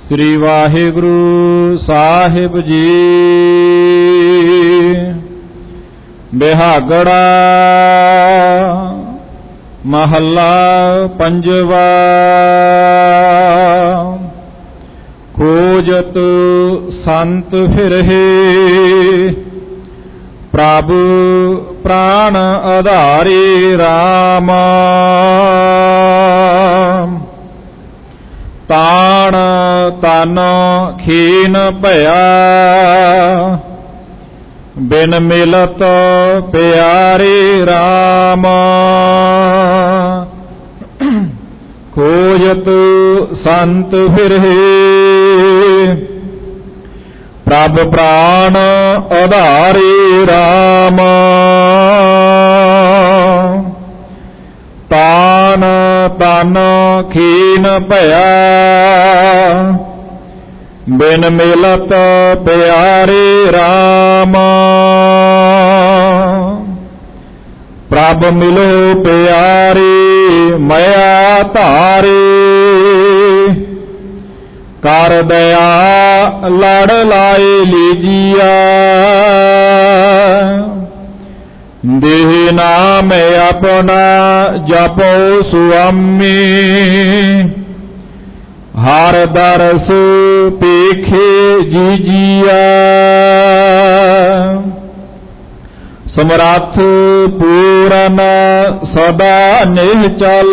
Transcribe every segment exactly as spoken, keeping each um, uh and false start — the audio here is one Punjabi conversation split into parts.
ਸ੍ਰੀ ਵਾਹਿਗੁਰੂ ਸਾਹਿਬ ਜੀ। ਬਿਹਾਗੜਾ ਮਹੱਲਾ ਪੰਜਵਾ। ਖੋਜਤ ਸੰਤ ਫਿਰਹਿ ਪ੍ਰਭ ਪ੍ਰਾਣ ਆਧਾਰੀ ਰਾਮ। ਤਾਣ ਤਨ ਖੀਨ ਭਇਆ ਬਿਨ ਮਿਲਤ ਪਿਆਰੇ ਰਾਮ। ਖੋਜਤ ਸੰਤ ਫਿਰਹਿ ਪ੍ਰਭ ਪ੍ਰਾਣ ਆਧਾਰੀ ਰਾਮ। ਤਾਨ ਤਨ ਖੀਨ ਭਇਆ ਬਿਨ ਮਿਲਤ ਪਿਆਰੇ ਰਾਮ। ਪ੍ਰਭ ਮਿਲੋ ਪਿਆਰੇ ਮਇਆ ਧਾਰੇ ਕਰ ਦਇਆ ਲੜ ਲਾਏ ਲੀਜੀਆ। ਦੇਹ ਨਾਮ ਆਪਣਾ ਜਪੋ ਸੁਆਮੀ ਹਰ ਦਰਸ ਪੇਖੇ ਜੀਜੀਆ। ਸਮਰੱਥ ਪੂਰਨ ਸਦਾ ਨਿਹਚਲ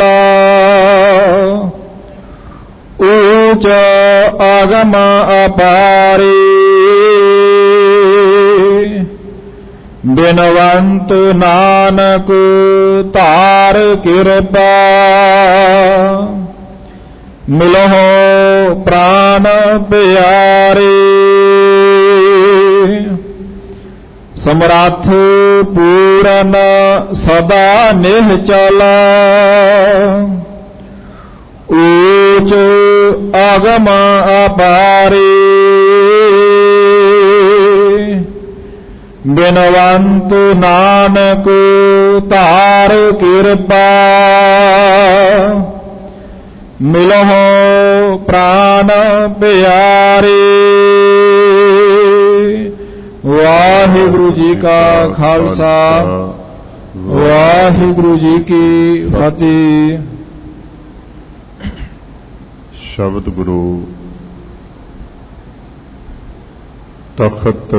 ਊਚ ਅਗਮ ਅਪਾਰੇ। ਬਿਨਵੰਤ ਨਾਨਕ ਧਾਰ ਕਿਰਪਾ ਮਿਲਹੁ ਪ੍ਰਾਨ ਪਿਆਰੇ। ਸਮਰੱਥ ਪੂਰਨ ਸਦਾ ਨਿਹਚਲ ਊਚ ਅਗਮ ਅਪਾਰੇ। ਬਿਨਵੰਤ ਨਾਨਕ ਧਾਰ ਕਿਰਪਾ ਮਿਲਹੁ ਪ੍ਰਾਨ ਪਿਆਰੇ। ਵਾਹਿਗੁਰੂ ਜੀ ਕਾ ਖਾਲਸਾ ਵਾਹਿਗੁਰੂ ਜੀ ਕੀ ਫਤਿਹ। ਸ਼ਬਦ ਗੁਰੂ ਤਖਤ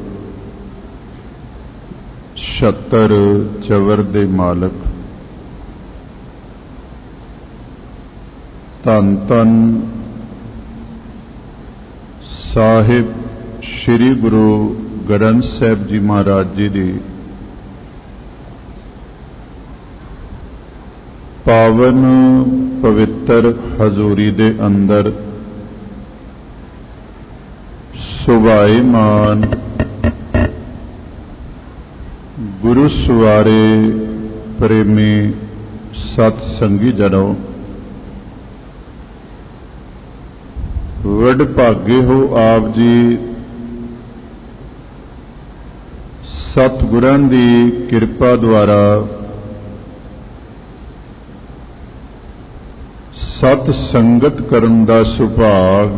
ਛਤਰ ਚਵਰ ਦੇ ਮਾਲਕ ਧੰਨ ਧੰਨ ਸਾਹਿਬ ਸ੍ਰੀ ਗੁਰੂ ਗ੍ਰੰਥ ਸਾਹਿਬ ਜੀ ਮਹਾਰਾਜ ਜੀ ਦੀ ਪਾਵਨ ਪਵਿੱਤਰ ਹਜ਼ੂਰੀ ਦੇ ਅੰਦਰ ਸੁਭਾਈਮਾਨ ਗੁਰੂ ਸਵਾਰੇ ਪ੍ਰੇਮੀ ਸਤ ਸੰਗੀ ਜਨੋ, ਵਡ ਭਾਗੇ ਹੋ ਆਪ ਜੀ ਸਤਿਗੁਰਾਂ ਦੀ ਕਿਰਪਾ ਦੁਆਰਾ ਸਤ ਸੰਗਤ ਕਰਨ ਦਾ ਸੁਭਾਗ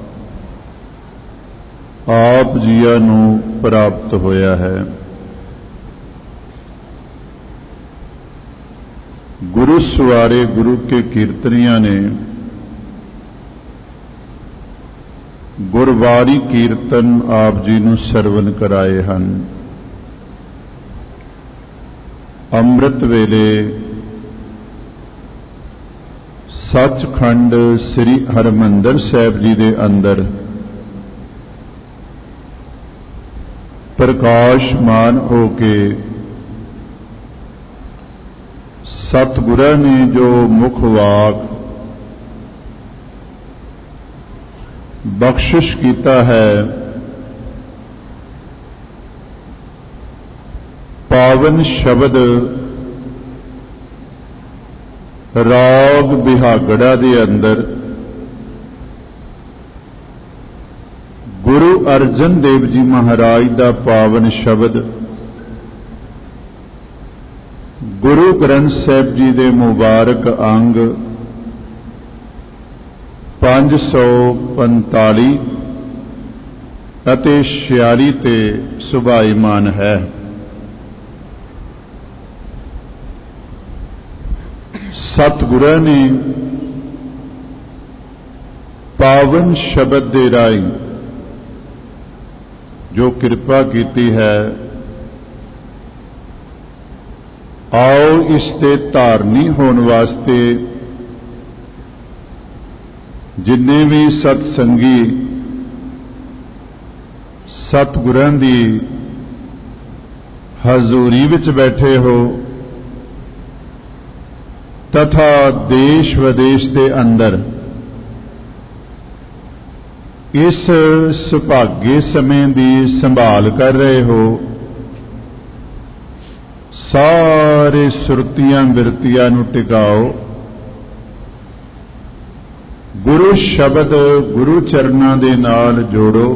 ਆਪ ਜੀਆਂ ਨੂੰ ਪ੍ਰਾਪਤ ਹੋਇਆ ਹੈ। ਗੁਰੂ ਸਵਾਰੇ ਗੁਰੂ ਕੇ ਕੀਰਤਨੀਆਂ ਨੇ ਗੁਰਬਾਣੀ ਕੀਰਤਨ ਆਪ ਜੀ ਨੂੰ ਸਰਵਨ ਕਰਾਏ ਹਨ। ਅੰਮ੍ਰਿਤ ਵੇਲੇ ਸੱਚਖੰਡ ਸ੍ਰੀ ਹਰਿਮੰਦਰ ਸਾਹਿਬ ਜੀ ਦੇ ਅੰਦਰ ਪ੍ਰਕਾਸ਼ਮਾਨ ਹੋ ਕੇ ਸਤਿਗੁਰਾਂ ਨੇ ਜੋ ਮੁਖ ਵਾਕ ਬਖਸ਼ਿਸ਼ ਕੀਤਾ ਹੈ, ਪਾਵਨ ਸ਼ਬਦ ਰਾਗ ਬਿਹਾਗੜਾ ਦੇ ਅੰਦਰ ਗੁਰੂ ਅਰਜਨ ਦੇਵ ਜੀ ਮਹਾਰਾਜ ਦਾ ਪਾਵਨ ਸ਼ਬਦ ਗੁਰੂ ਗ੍ਰੰਥ ਸਾਹਿਬ ਜੀ ਦੇ ਮੁਬਾਰਕ ਅੰਗ ਪੰਜ ਸੌ ਪੰਤਾਲੀ ਅਤੇ ਛਿਆਲੀ ਤੇ ਸੁਭਾਈਮਾਨ ਹੈ। ਸਤਿਗੁਰਾਂ ਨੇ ਪਾਵਨ ਸ਼ਬਦ ਦੇ ਰਾਹੀਂ ਜੋ ਕਿਰਪਾ ਕੀਤੀ ਹੈ, ਆਓ ਇਸ ਦੇ ਧਾਰਨੀ ਹੋਣ ਵਾਸਤੇ ਜਿੰਨੇ ਵੀ ਸਤਸੰਗੀ ਸਤਿਗੁਰਾਂ ਦੀ ਹਜ਼ੂਰੀ ਵਿੱਚ ਬੈਠੇ ਹੋ ਤਥਾ ਦੇਸ਼ ਵਿਦੇਸ਼ ਦੇ ਅੰਦਰ ਇਸ ਸੁਭਾਗੇ ਸਮੇਂ ਦੀ ਸੰਭਾਲ ਕਰ ਰਹੇ ਹੋ, ਸਾਰੇ ਸੁਰਤੀਆਂ ਬਿਰਤੀਆਂ ਨੂੰ ਟਿਕਾਓ। ਗੁਰੂ ਸ਼ਬਦ ਗੁਰੂ ਚਰਨਾਂ ਦੇ ਨਾਲ ਜੋੜੋ,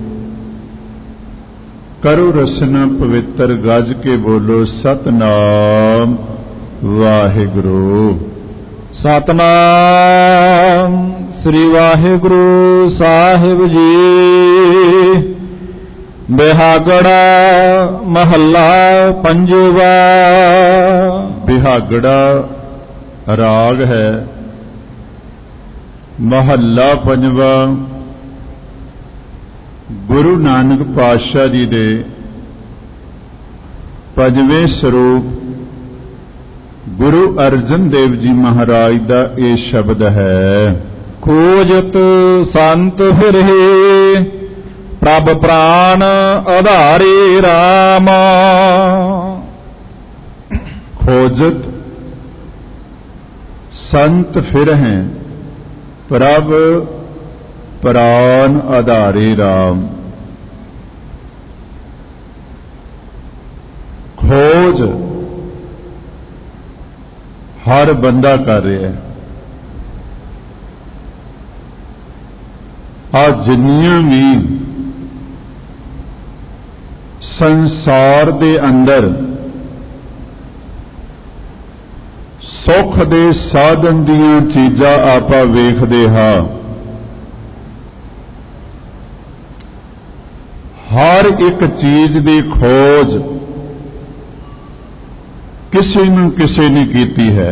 ਕਰੋ ਰਸਨਾ ਪਵਿੱਤਰ, ਗੱਜ ਕੇ ਬੋਲੋ ਸਤਨਾਮ ਵਾਹਿਗੁਰੂ। ਸਤਨਾਮ ਸ੍ਰੀ ਵਾਹਿਗੁਰੂ ਸਾਹਿਬ ਜੀ। ਬਿਹਾਗੜਾ ਮਹੱਲਾ ਪੰਜਵਾ। ਬਿਹਾਗੜਾ ਰਾਗ ਹੈ, ਮਹੱਲਾ ਪੰਜਵਾ ਗੁਰੂ ਨਾਨਕ ਪਾਤਸ਼ਾਹ ਜੀ ਦੇ ਪੰਜਵੇਂ ਸਰੂਪ ਗੁਰੂ ਅਰਜਨ ਦੇਵ ਜੀ ਮਹਾਰਾਜ ਦਾ ਇਹ ਸ਼ਬਦ ਹੈ। ਖੋਜਤ ਸੰਤ ਫਿਰੇ ਪ੍ਰਭ ਪ੍ਰਾਨ ਆਧਾਰੇ ਰਾਮ। ਖੋਜਤ ਸੰਤ ਫਿਰ ਹੈ ਪ੍ਰਭ ਪ੍ਰਾਨ ਆਧਾਰੇ ਰਾਮ। ਖੋਜ ਹਰ ਬੰਦਾ ਕਰ ਰਿਹਾ ਹੈ। ਆ ਜਿੰਨੀਆਂ ਵੀ ਸੰਸਾਰ ਦੇ ਅੰਦਰ ਸੁੱਖ ਦੇ ਸਾਧਨ ਦੀਆਂ ਚੀਜ਼ਾਂ ਆਪਾਂ ਵੇਖਦੇ ਹਾਂ, ਹਰ ਇੱਕ ਚੀਜ਼ ਦੀ ਖੋਜ ਕਿਸੇ ਨੂੰ ਕਿਸੇ ਨੇ ਕੀਤੀ ਹੈ।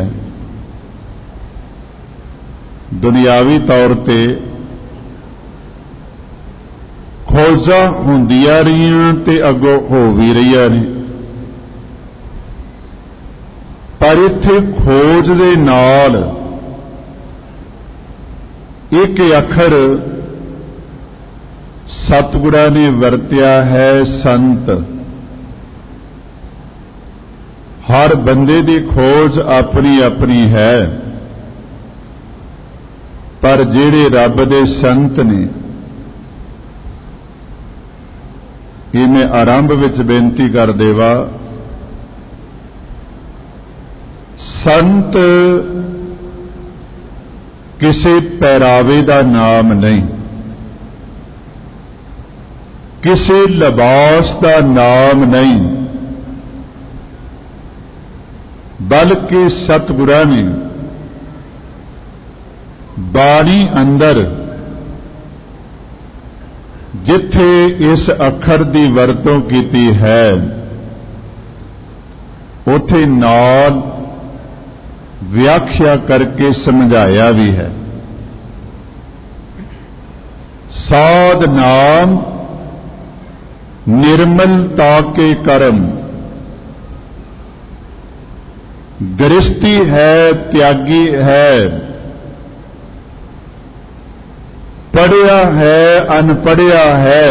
ਦੁਨਿਆਵੀ ਤੌਰ ਤੇ ਖੋਜਾਂ ਹੁੰਦੀਆਂ ਰਹੀਆਂ ਤੇ ਅੱਗੋਂ ਹੋ ਵੀ ਰਹੀਆਂ ਨੇ, ਪਰ ਇੱਥੇ ਖੋਜ ਦੇ ਨਾਲ ਇੱਕ ਅੱਖਰ ਸਤਿਗੁਰਾਂ ਨੇ ਵਰਤਿਆ ਹੈ, ਸੰਤ। ਹਰ ਬੰਦੇ ਦੀ ਖੋਜ ਆਪਣੀ ਆਪਣੀ ਹੈ, ਪਰ ਜਿਹੜੇ ਰੱਬ ਦੇ ਸੰਤ ਨੇ, ਇਹ ਮੈਂ ਆਰੰਭ ਵਿੱਚ ਬੇਨਤੀ ਕਰ ਦੇਵਾ, ਸੰਤ ਕਿਸੇ ਪਹਿਰਾਵੇ ਦਾ ਨਾਮ ਨਹੀਂ, ਕਿਸੇ ਲਿਬਾਸ ਦਾ ਨਾਮ ਨਹੀਂ, ਬਲਕਿ ਸਤਿਗੁਰਾਂ ਨੇ ਬਾਣੀ ਅੰਦਰ ਜਿੱਥੇ ਇਸ ਅੱਖਰ ਦੀ ਵਰਤੋਂ ਕੀਤੀ ਹੈ, ਉੱਥੇ ਨਾਲ ਵਿਆਖਿਆ ਕਰਕੇ ਸਮਝਾਇਆ ਵੀ ਹੈ। ਸਾਧ ਨਾਮ ਨਿਰਮਲਤਾ ਕੇ ਕਰਮ, ਗ੍ਰਸਤੀ ਹੈ ਤਿਆਗੀ ਹੈ, ਪੜ੍ਹਿਆ ਹੈ ਅਨਪੜ੍ਹਿਆ ਹੈ,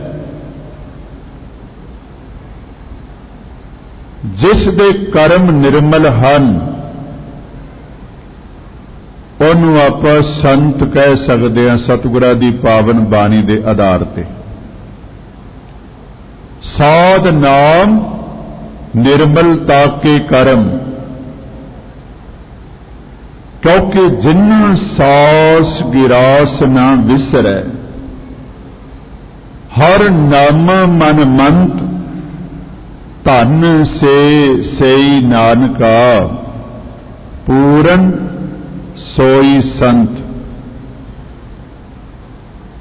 ਜਿਸ ਦੇ ਕਰਮ ਨਿਰਮਲ ਹਨ ਉਹਨੂੰ ਆਪਾਂ ਸੰਤ ਕਹਿ ਸਕਦੇ ਹਾਂ, ਸਤਿਗੁਰਾਂ ਦੀ ਪਾਵਨ ਬਾਣੀ ਦੇ ਆਧਾਰ ਤੇ। ਸਾਧ ਨਾਮ ਨਿਰਮਲਤਾ ਕੇ ਕਰਮ, ਕਿਉਂਕਿ ਜਿਨ੍ਹਾਂ ਸਾਸ ਗਿਰਾਸ ਨਾ ਵਿਸਰੈ, ਹਰ ਨਾਮ ਮਨ ਮੰਤ, ਧਨ ਸੇ ਸਈ ਨਾਨਕਾ, ਪੂਰਨ ਸੋਈ ਸੰਤ।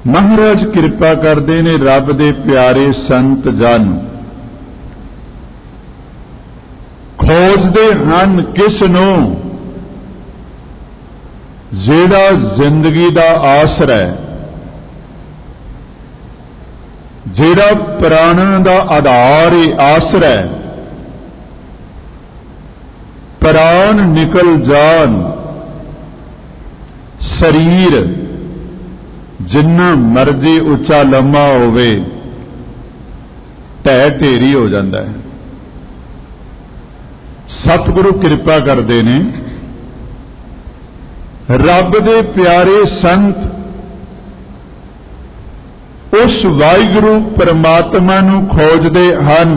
ਮਹਾਰਾਜ ਕਿਰਪਾ ਕਰਦੇ ਨੇ ਰੱਬ ਦੇ ਪਿਆਰੇ ਸੰਤ ਜਨ ਖੋਜਦੇ ਹਨ ਕਿਸ ਨੂੰ ਜਿਹੜਾ ਜ਼ਿੰਦਗੀ ਦਾ ਆਸਰਾ ਹੈ, ਜਿਹੜਾ ਪ੍ਰਾਣਾਂ ਦਾ ਆਧਾਰ ਹੈ, ਆਸਰਾ ਹੈ। ਪ੍ਰਾਣ ਨਿਕਲ ਜਾਣ ਸਰੀਰ ਜਿੰਨਾ ਮਰਜ਼ੀ ਉੱਚਾ ਲੰਮਾ ਹੋਵੇ ਢਹਿ ਢੇਰੀ ਹੋ ਜਾਂਦਾ ਹੈ। ਸਤਿਗੁਰੂ ਕਿਰਪਾ ਕਰਦੇ ਨੇ, ਰੱਬ ਦੇ ਪਿਆਰੇ ਸੰਤ ਉਸ ਵਾਹਿਗੁਰੂ ਪਰਮਾਤਮਾ ਨੂੰ ਖੋਜਦੇ ਹਨ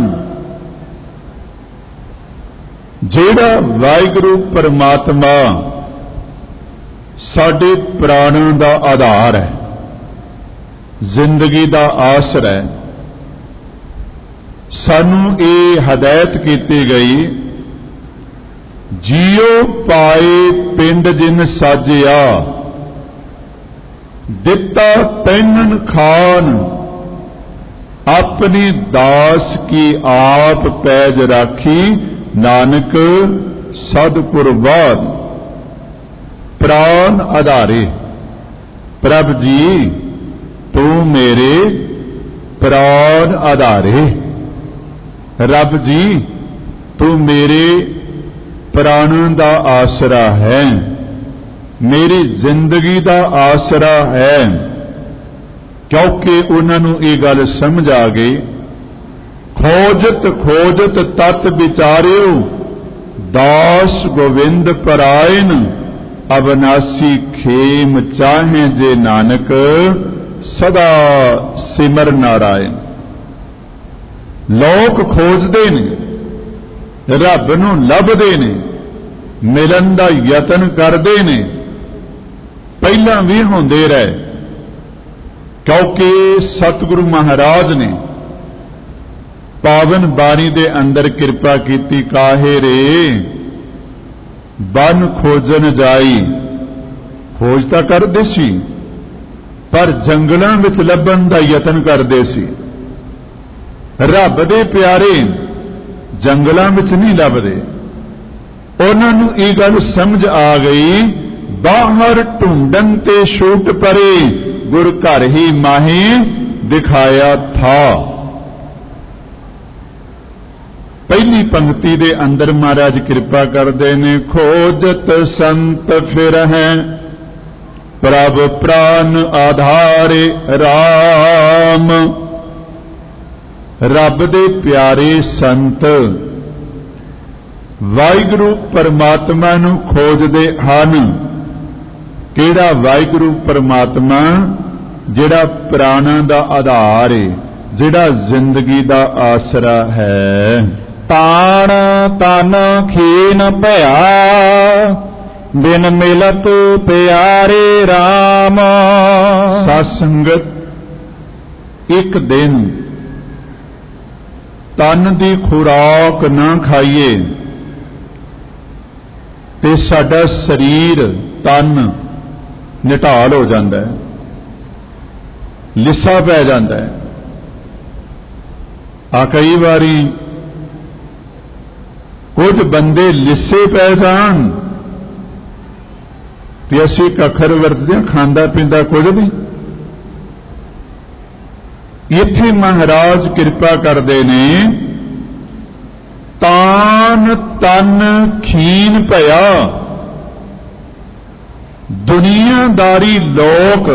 ਜਿਹੜਾ ਵਾਹਿਗੁਰੂ ਪਰਮਾਤਮਾ ਸਾਡੇ ਪ੍ਰਾਣਾਂ ਦਾ ਆਧਾਰ ਹੈ, ਜ਼ਿੰਦਗੀ ਦਾ ਆਸਰਾ ਹੈ। ਸਾਨੂੰ ਇਹ ਹਦਾਇਤ ਕੀਤੀ ਗਈ, ਜੀਉ ਪਾਏ ਪਿੰਡ ਜਿਨ ਸਾਜਿਆ, ਦਿੱਤਾ ਪਹਿਨਣ ਖਾਨ, ਆਪਣੀ ਦਾਸ ਕੀ ਆਪ ਪੈਜ ਰਾਖੀ, ਨਾਨਕ ਸਦ ਕੁਰਬਾਨ। ਪ੍ਰਾਨ ਆਧਾਰੇ, ਪ੍ਰਭ ਜੀ ਤੂੰ ਮੇਰੇ ਪ੍ਰਾਨ ਆਧਾਰੇ, ਰੱਬ ਜੀ ਤੂੰ ਮੇਰੇ ਪ੍ਰਾਣਾਂ ਦਾ ਆਸਰਾ ਹੈ, ਮੇਰੀ ਜ਼ਿੰਦਗੀ ਦਾ ਆਸਰਾ ਹੈ। ਕਿਉਂਕਿ ਉਹਨਾਂ ਨੂੰ ਇਹ ਗੱਲ ਸਮਝ ਆ ਗਈ, ਖੋਜਤ ਖੋਜਤ ਤਤ ਵਿਚਾਰਿਓ, ਦਾਸ ਗੋਵਿੰਦ ਪਰਾਇਨ, ਅਬਨਾਸੀ ਖੇਮ ਚਾਹੇ ਜੇ ਨਾਨਕ, ਸਦਾ ਸਿਮਰ ਨਾਰਾਇਣ। ਲੋਕ ਖੋਜਦੇ ਨੇ, ਰੱਬ ਨੂੰ ਲੱਭਦੇ ਨੇ, ਮਿਲਣ ਦਾ ਯਤਨ ਕਰਦੇ ਨੇ, ਪਹਿਲਾਂ ਵੀ ਹੁੰਦੇ ਰਹੇ, ਕਿਉਂਕਿ ਸਤਿਗੁਰੂ ਮਹਾਰਾਜ ਨੇ ਪਾਵਨ ਬਾਣੀ ਦੇ ਅੰਦਰ ਕਿਰਪਾ ਕੀਤੀ। ਕਾਹੇ ਰੇ ਬਨ ਖੋਜਨ ਜਾਈ, ਖੋਜ ਤਾਂ ਕਰਦੇ ਸੀ ਪਰ ਜੰਗਲਾਂ ਵਿੱਚ ਲੱਭਣ ਦਾ ਯਤਨ ਕਰਦੇ ਸੀ। ਰੱਬ ਦੇ ਪਿਆਰੇ ਜੰਗਲਾਂ ਵਿੱਚ ਨਹੀਂ ਲੱਭਦੇ। ਉਹਨਾਂ ਨੂੰ ਇਹ ਗੱਲ ਸਮਝ ਆ ਗਈ, ਬਾਹਰ ਢੂੰਡਣ ਤੇ ਛੂਟ ਪਰੇ, ਗੁਰ ਘਰ ਹੀ ਮਾਹੀ ਦਿਖਾਇਆ ਥਾ। ਪਹਿਲੀ ਪੰਕਤੀ ਦੇ ਅੰਦਰ ਮਹਾਰਾਜ ਕਿਰਪਾ ਕਰਦੇ ਨੇ, ਖੋਜਤ ਸੰਤ ਫਿਰ ਹੈ, ਪ੍ਰਭ ਪ੍ਰਾਨ ਆਧਾਰੇ ਰਾਮ। ਰੱਬ ਦੇ ਪਿਆਰੇ ਸੰਤ ਵਾਹਿਗੁਰੂ ਪਰਮਾਤਮਾ ਨੂੰ ਖੋਜਦੇ ਹਨ। ਕਿਹੜਾ ਵਾਹਿਗੁਰੂ ਪਰਮਾਤਮਾ? ਜਿਹੜਾ ਪ੍ਰਾਣਾਂ ਦਾ ਆਧਾਰ ਹੈ, ਜਿਹੜਾ ਜ਼ਿੰਦਗੀ ਦਾ ਆਸਰਾ ਹੈ। ਤਾਣ ਤਨ ਖੀਨ ਭਇਆ, ਬਿਨ ਮਿਲਤ ਪਿਆਰੇ RAM। ਸਾਧ ਸੰਗਤ, ਇੱਕ ਦਿਨ ਤਨ ਦੀ ਖੁਰਾਕ ਨਾ ਖਾਈਏ ਤੇ ਸਾਡਾ ਸਰੀਰ ਤਨ ਨਿਢਾਲ ਹੋ ਜਾਂਦਾ ਹੈ, ਲਿੱਸਾ ਪੈ ਜਾਂਦਾ ਹੈ। ਆ ਕਈ ਵਾਰੀ ਕੁਝ ਬੰਦੇ ਲਿੱਸੇ ਪੈ ਜਾਣ ਤੇ ਅਸੀਂ ਕੱਖਰ ਵਰਤਦੇ ਹਾਂ, ਖਾਂਦਾ ਪੀਂਦਾ ਕੁਝ ਨਹੀਂ। ਇੱਥੇ ਮਹਾਰਾਜ ਕਿਰਪਾ ਕਰਦੇ ਨੇ, ਤਾਨ ਤਨ ਖੀਨ ਭਇਆ। ਦੁਨੀਆਦਾਰੀ ਲੋਕ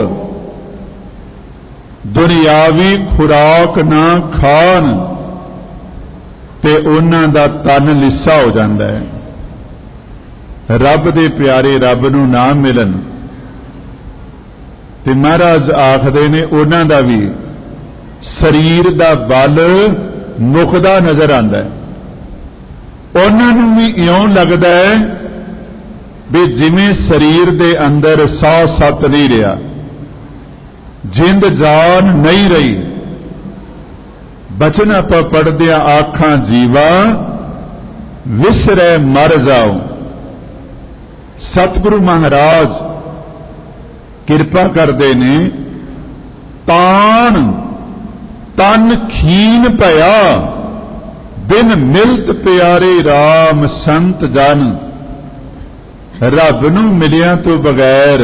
ਦੁਨਿਆਵੀ ਖੁਰਾਕ ਨਾ ਖਾਣ ਤੇ ਉਹਨਾਂ ਦਾ ਤਨ ਲਿੱਸਾ ਹੋ ਜਾਂਦਾ ਹੈ। ਰੱਬ ਦੇ ਪਿਆਰੇ ਰੱਬ ਨੂੰ ਨਾ ਮਿਲਣ ਤੇ ਮਹਾਰਾਜ ਆਖਦੇ ਨੇ, ਉਹਨਾਂ ਦਾ ਵੀ ਸਰੀਰ ਦਾ ਬਲ ਮੁੱਕਦਾ ਨਜ਼ਰ ਆਉਂਦਾ ਹੈ। ਉਹਨਾਂ ਨੂੰ ਵੀ ਇਉਂ ਲੱਗਦਾ ਹੈ ਵੀ ਜਿਵੇਂ ਸਰੀਰ ਦੇ ਅੰਦਰ ਸਾਹ ਸੱਤ ਨਹੀਂ ਰਿਹਾ, ਜਿੰਦ ਜਾਨ ਨਹੀਂ ਰਹੀ। ਬਚਨ ਆਪਾਂ ਪੜ੍ਹਦੇ ਆ, ਆਖਾਂ ਜੀਵਾ ਵਿਸਰੈ ਮਰ ਜਾਓ। ਸਤਿਗੁਰੂ ਮਹਾਰਾਜ ਕਿਰਪਾ ਕਰਦੇ ਨੇ, ਤਾਣ ਤਨ ਖੀਨ ਭਇਆ ਬਿਨ ਮਿਲਤ ਪਿਆਰੇ RAM ਸੰਤ ਜਨ। ਰੱਬ ਨੂੰ ਮਿਲਿਆਂ ਤੋਂ ਬਗੈਰ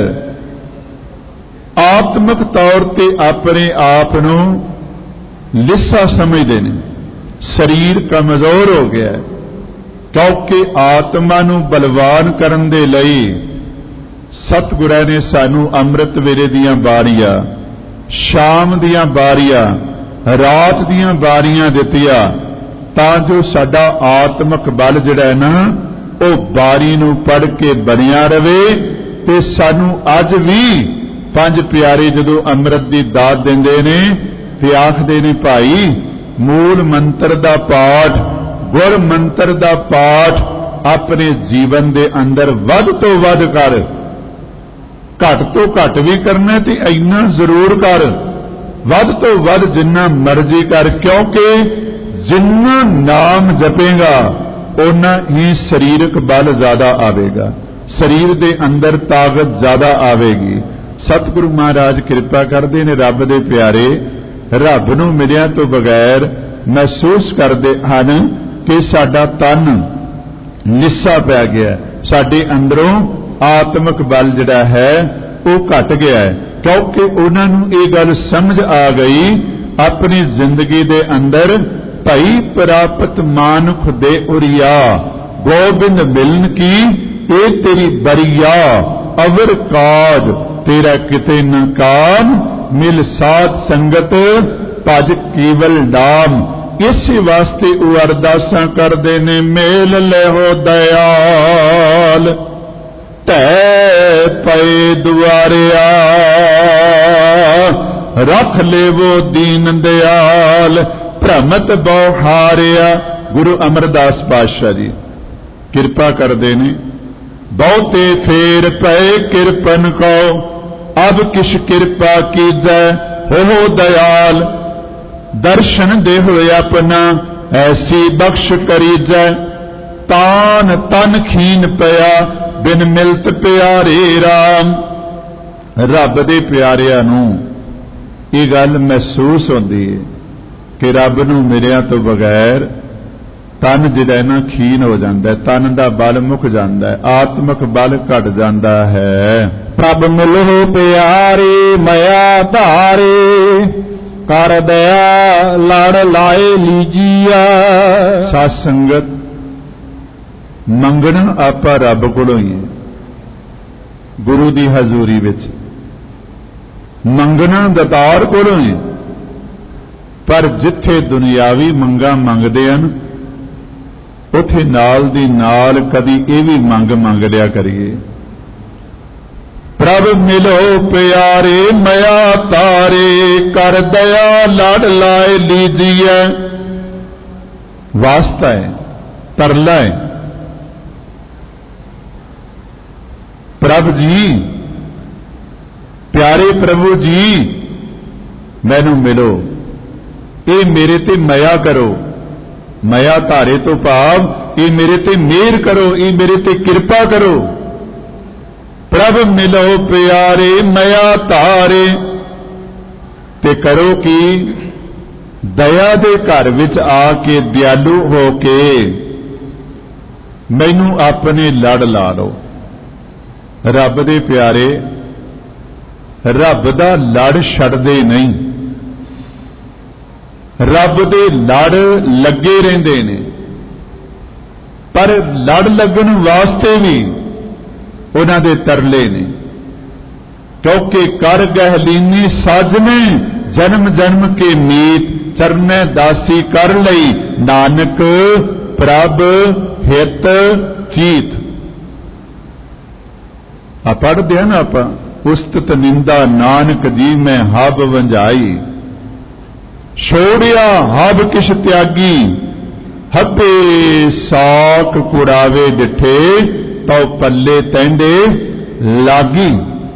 ਆਤਮਿਕ ਤੌਰ ਤੇ ਆਪਣੇ ਆਪ ਨੂੰ ਲਿੱਸਾ ਸਮਝਦੇ ਨੇ। ਸਰੀਰ ਕਮਜ਼ੋਰ ਹੋ ਗਿਆ ਕਿਉਂਕਿ ਆਤਮਾ ਨੂੰ ਬਲਵਾਨ ਕਰਨ ਦੇ ਲਈ ਸਤਿਗੁਰਾਂ ਨੇ ਸਾਨੂੰ ਅੰਮ੍ਰਿਤ ਵੇਲੇ ਦੀਆਂ ਬਾਰੀਆਂ, ਸ਼ਾਮ ਦੀਆਂ ਬਾਰੀਆਂ, ਰਾਤ ਦੀਆਂ ਬਾਰੀਆਂ ਦਿੱਤੀਆਂ ਤਾਂ ਜੋ ਸਾਡਾ ਆਤਮਿਕ ਬਲ ਜਿਹੜਾ ਹੈ ਨਾ ਉਹ ਬਾਰੀ ਨੂੰ ਪੜ੍ਹ ਕੇ ਬਣਿਆ ਰਵੇ। ਤੇ ਸਾਨੂੰ ਅੱਜ ਵੀ ਪੰਜ ਪਿਆਰੇ ਜਦੋਂ ਅੰਮ੍ਰਿਤ ਦੀ ਦਾਤ ਦਿੰਦੇ ਨੇ ਤੇ ਆਖਦੇ ਨੇ ਭਾਈ ਮੂਲ ਮੰਤਰ ਦਾ ਪਾਠ, ਗੁਰ ਮੰਤਰ ਦਾ ਪਾਠ ਆਪਣੇ ਜੀਵਨ ਦੇ ਅੰਦਰ ਵੱਧ ਤੋਂ ਵੱਧ ਕਰ। ਘੱਟ ਤੋਂ ਘੱਟ ਵੀ ਕਰਨਾ ਤੇ ਇੰਨਾ ਜ਼ਰੂਰ ਕਰ, ਵੱਧ ਤੋਂ ਵੱਧ ਜਿੰਨਾ ਮਰਜ਼ੀ ਕਰ, ਕਿਉਂਕਿ ਜਿੰਨਾ ਨਾਮ ਜਪੇਗਾ ਉਨਾ ਹੀ ਸਰੀਰਕ ਬਲ ਜ਼ਿਆਦਾ ਆਵੇਗਾ, ਸਰੀਰ ਦੇ ਅੰਦਰ ਤਾਕਤ ਜ਼ਿਆਦਾ ਆਵੇਗੀ। ਸਤਿਗੁਰੂ ਮਹਾਰਾਜ ਕਿਰਪਾ ਕਰਦੇ ਨੇ, ਰੱਬ ਦੇ ਪਿਆਰੇ ਰੱਬ ਨੂੰ ਮਿਲਿਆਂ ਤੋਂ ਬਗੈਰ ਮਹਿਸੂਸ ਕਰਦੇ ਹਨ ਕਿ ਸਾਡਾ ਤਨ ਲਿੱਸਾ ਪੈ ਗਿਆ, ਸਾਡੇ ਅੰਦਰੋਂ ਆਤਮਿਕ ਬਲ ਜਿਹੜਾ ਹੈ ਉਹ ਘਟ ਗਿਆ ਹੈ। ਕਿਉਂਕਿ ਉਹਨਾਂ ਨੂੰ ਇਹ ਗੱਲ ਸਮਝ ਆ ਗਈ ਆਪਣੀ ਜ਼ਿੰਦਗੀ ਦੇ ਅੰਦਰ ਭਈ ਪ੍ਰਾਪਤ ਮਾਨੁਖ ਦੇ ਉਰੀਆ ਗੋਬਿੰਦ ਮਿਲਨ ਕੀ ਇਹ ਤੇਰੀ ਬਰੀਆ ਅਵਰ ਕਾਜ ਤੇਰਾ ਕਿਤੇ ਨਾ ਕਾਮ ਮਿਲ ਸਾਧ ਸੰਗਤ ਭਜ ਕੇਵਲ ਨਾਮ। ਇਸੇ ਵਾਸਤੇ ਉਹ ਅਰਦਾਸਾਂ ਕਰਦੇ ਨੇ ਮੇਲ ਲੈਹੋ ਦਇਆਲ ਢੈ ਪਏ ਦੁਆਰਿਆ ਰੱਖ ਲੇਵੋ ਦੀਨ ਦਿਆਲ ਭ੍ਰਮਤ ਬਹੁ ਹਾਰਿਆ। ਗੁਰੂ ਅਮਰਦਾਸ ਪਾਤਸ਼ਾਹ ਜੀ ਕਿਰਪਾ ਕਰਦੇ ਨੇ, ਬਹੁਤੇ ਫੇਰ ਪਏ ਕਿਰਪਨ ਕੋ ਅਬ ਕਿਛ ਕਿਰਪਾ ਕੀਜੈ ਹੋ ਦਇਆਲ। ਦਰਸ਼ਨ ਦੇ ਹੋਏ ਆਪਣਾ ਐਸੀ ਬਖਸ਼ ਕਰੀਜੈ ਤਾਨ ਤਨ ਖੀਨ ਪਿਆ ਬਿਨ ਮਿਲਤ ਪਿਆਰੇ RAM। ਰੱਬ ਦੇ ਪਿਆਰਿਆਂ ਨੂੰ ਇਹ ਗੱਲ ਮਹਿਸੂਸ ਹੁੰਦੀ ਹੈ ਕਿ ਰੱਬ ਨੂੰ ਮਿਲਿਆਂ ਤੋਂ ਬਗੈਰ ਤਨ ਜਿਹੜਾ ਨਾ ਖੀਨ ਹੋ ਜਾਂਦਾ ਹੈ, ਤਨ ਦਾ ਬਲ ਮੁੱਕ ਜਾਂਦਾ ਹੈ, ਆਤਮਿਕ ਬਲ ਘਟ ਜਾਂਦਾ ਹੈ। ਪ੍ਰਭ ਮਿਲੋ ਪਿਆਰੇ ਮਇਆ ਧਾਰੇ ਕਰ ਦਇਆ ਲੜ ਲਾਏ ਲੀਜੀਆ। ਸਾਧ ਸੰਗਤ ਮੰਗਣਾ ਆਪਾਂ ਰੱਬ ਕੋਲੋਂ ਹੀ ਹੈ, ਗੁਰੂ ਦੀ ਹਜ਼ੂਰੀ ਵਿੱਚ ਮੰਗਣਾ ਦਾਤਾਰ ਕੋਲੋਂ ਹੀ। ਪਰ ਜਿੱਥੇ ਦੁਨਿਆਵੀ ਮੰਗਾਂ ਮੰਗਦੇ ਹਨ ਉਥੇ ਨਾਲ ਦੀ ਨਾਲ ਕਦੀ ਇਹ ਵੀ ਮੰਗ ਮੰਗ ਲਿਆ ਕਰੀਏ। ਪ੍ਰਭ ਮਿਲੋ ਪਿਆਰੇ ਮਇਆ ਤਾਰੇ ਕਰ ਦਇਆ ਲੜ ਲਾਏ ਲੀਜੀਐ। ਵਾਸਤਾ ਹੈ, ਤਰਲਾ ਹੈ। ਪ੍ਰਭ ਜੀ, ਪਿਆਰੇ ਪ੍ਰਭੂ ਜੀ ਮੈਨੂੰ ਮਿਲੋ, ਇਹ ਮੇਰੇ ਤੇ ਮਇਆ ਕਰੋ। ਮਇਆ ਧਾਰੇ ਤੋਂ ਭਾਵ ਇਹ ਮੇਰੇ ਤੇ ਮਿਹਰ ਕਰੋ, ਇਹ ਮੇਰੇ ਤੇ ਕਿਰਪਾ ਕਰੋ। ਪ੍ਰਭ ਮਿਲੋ ਪਿਆਰੇ ਮਇਆ ਧਾਰੇ ਤੇ ਕਰੋ ਕੀ ਦਇਆ ਦੇ ਘਰ ਵਿੱਚ ਆ ਕੇ ਦਿਆਲੂ ਹੋ ਕੇ ਮੈਨੂੰ ਆਪਣੇ ਲੜ ਲਾ ਲਓ। ਰੱਬ ਦੇ ਪਿਆਰੇ ਰੱਬ ਦਾ ਲੜ ਛੱਡਦੇ ਨਹੀਂ, ਰੱਬ ਦੇ ਲੜ ਲੱਗੇ ਰਹਿੰਦੇ ਨੇ। ਪਰ ਲੜ ਲੱਗਣ ਵਾਸਤੇ ਵੀ ਉਹਨਾਂ ਦੇ ਤਰਲੇ ਨੇ, ਕਿਉਂਕਿ ਕਰ ਗਹਿ ਲੀਨੀ ਸਾਜਨੇ ਜਨਮ ਜਨਮ ਕੇ ਮੀਤ ਚਰਨੈ ਦਾਸੀ ਕਰ ਲਈ ਨਾਨਕ ਪ੍ਰਭ ਹਿਤ ਚੀਤ। ਆ ਪੜ੍ਹਦੇ ਹਨ ਆਪਾਂ, ਉਸਤਤ ਨਿੰਦਾ ਨਾਨਕ ਜੀ ਮੈਂ ਹਬ ਵੰਝਾਈ ਛੋੜਿਆ ਹਬ ਕਿਛ ਤਿਆਗੀ ਹੱਬੇ ਸਾਕ ਕੁੜਾਵੇ ਡਿਠੇ ਤਉ ਪੱਲੇ ਤੈਂਦੇ ਲਾਗੀ।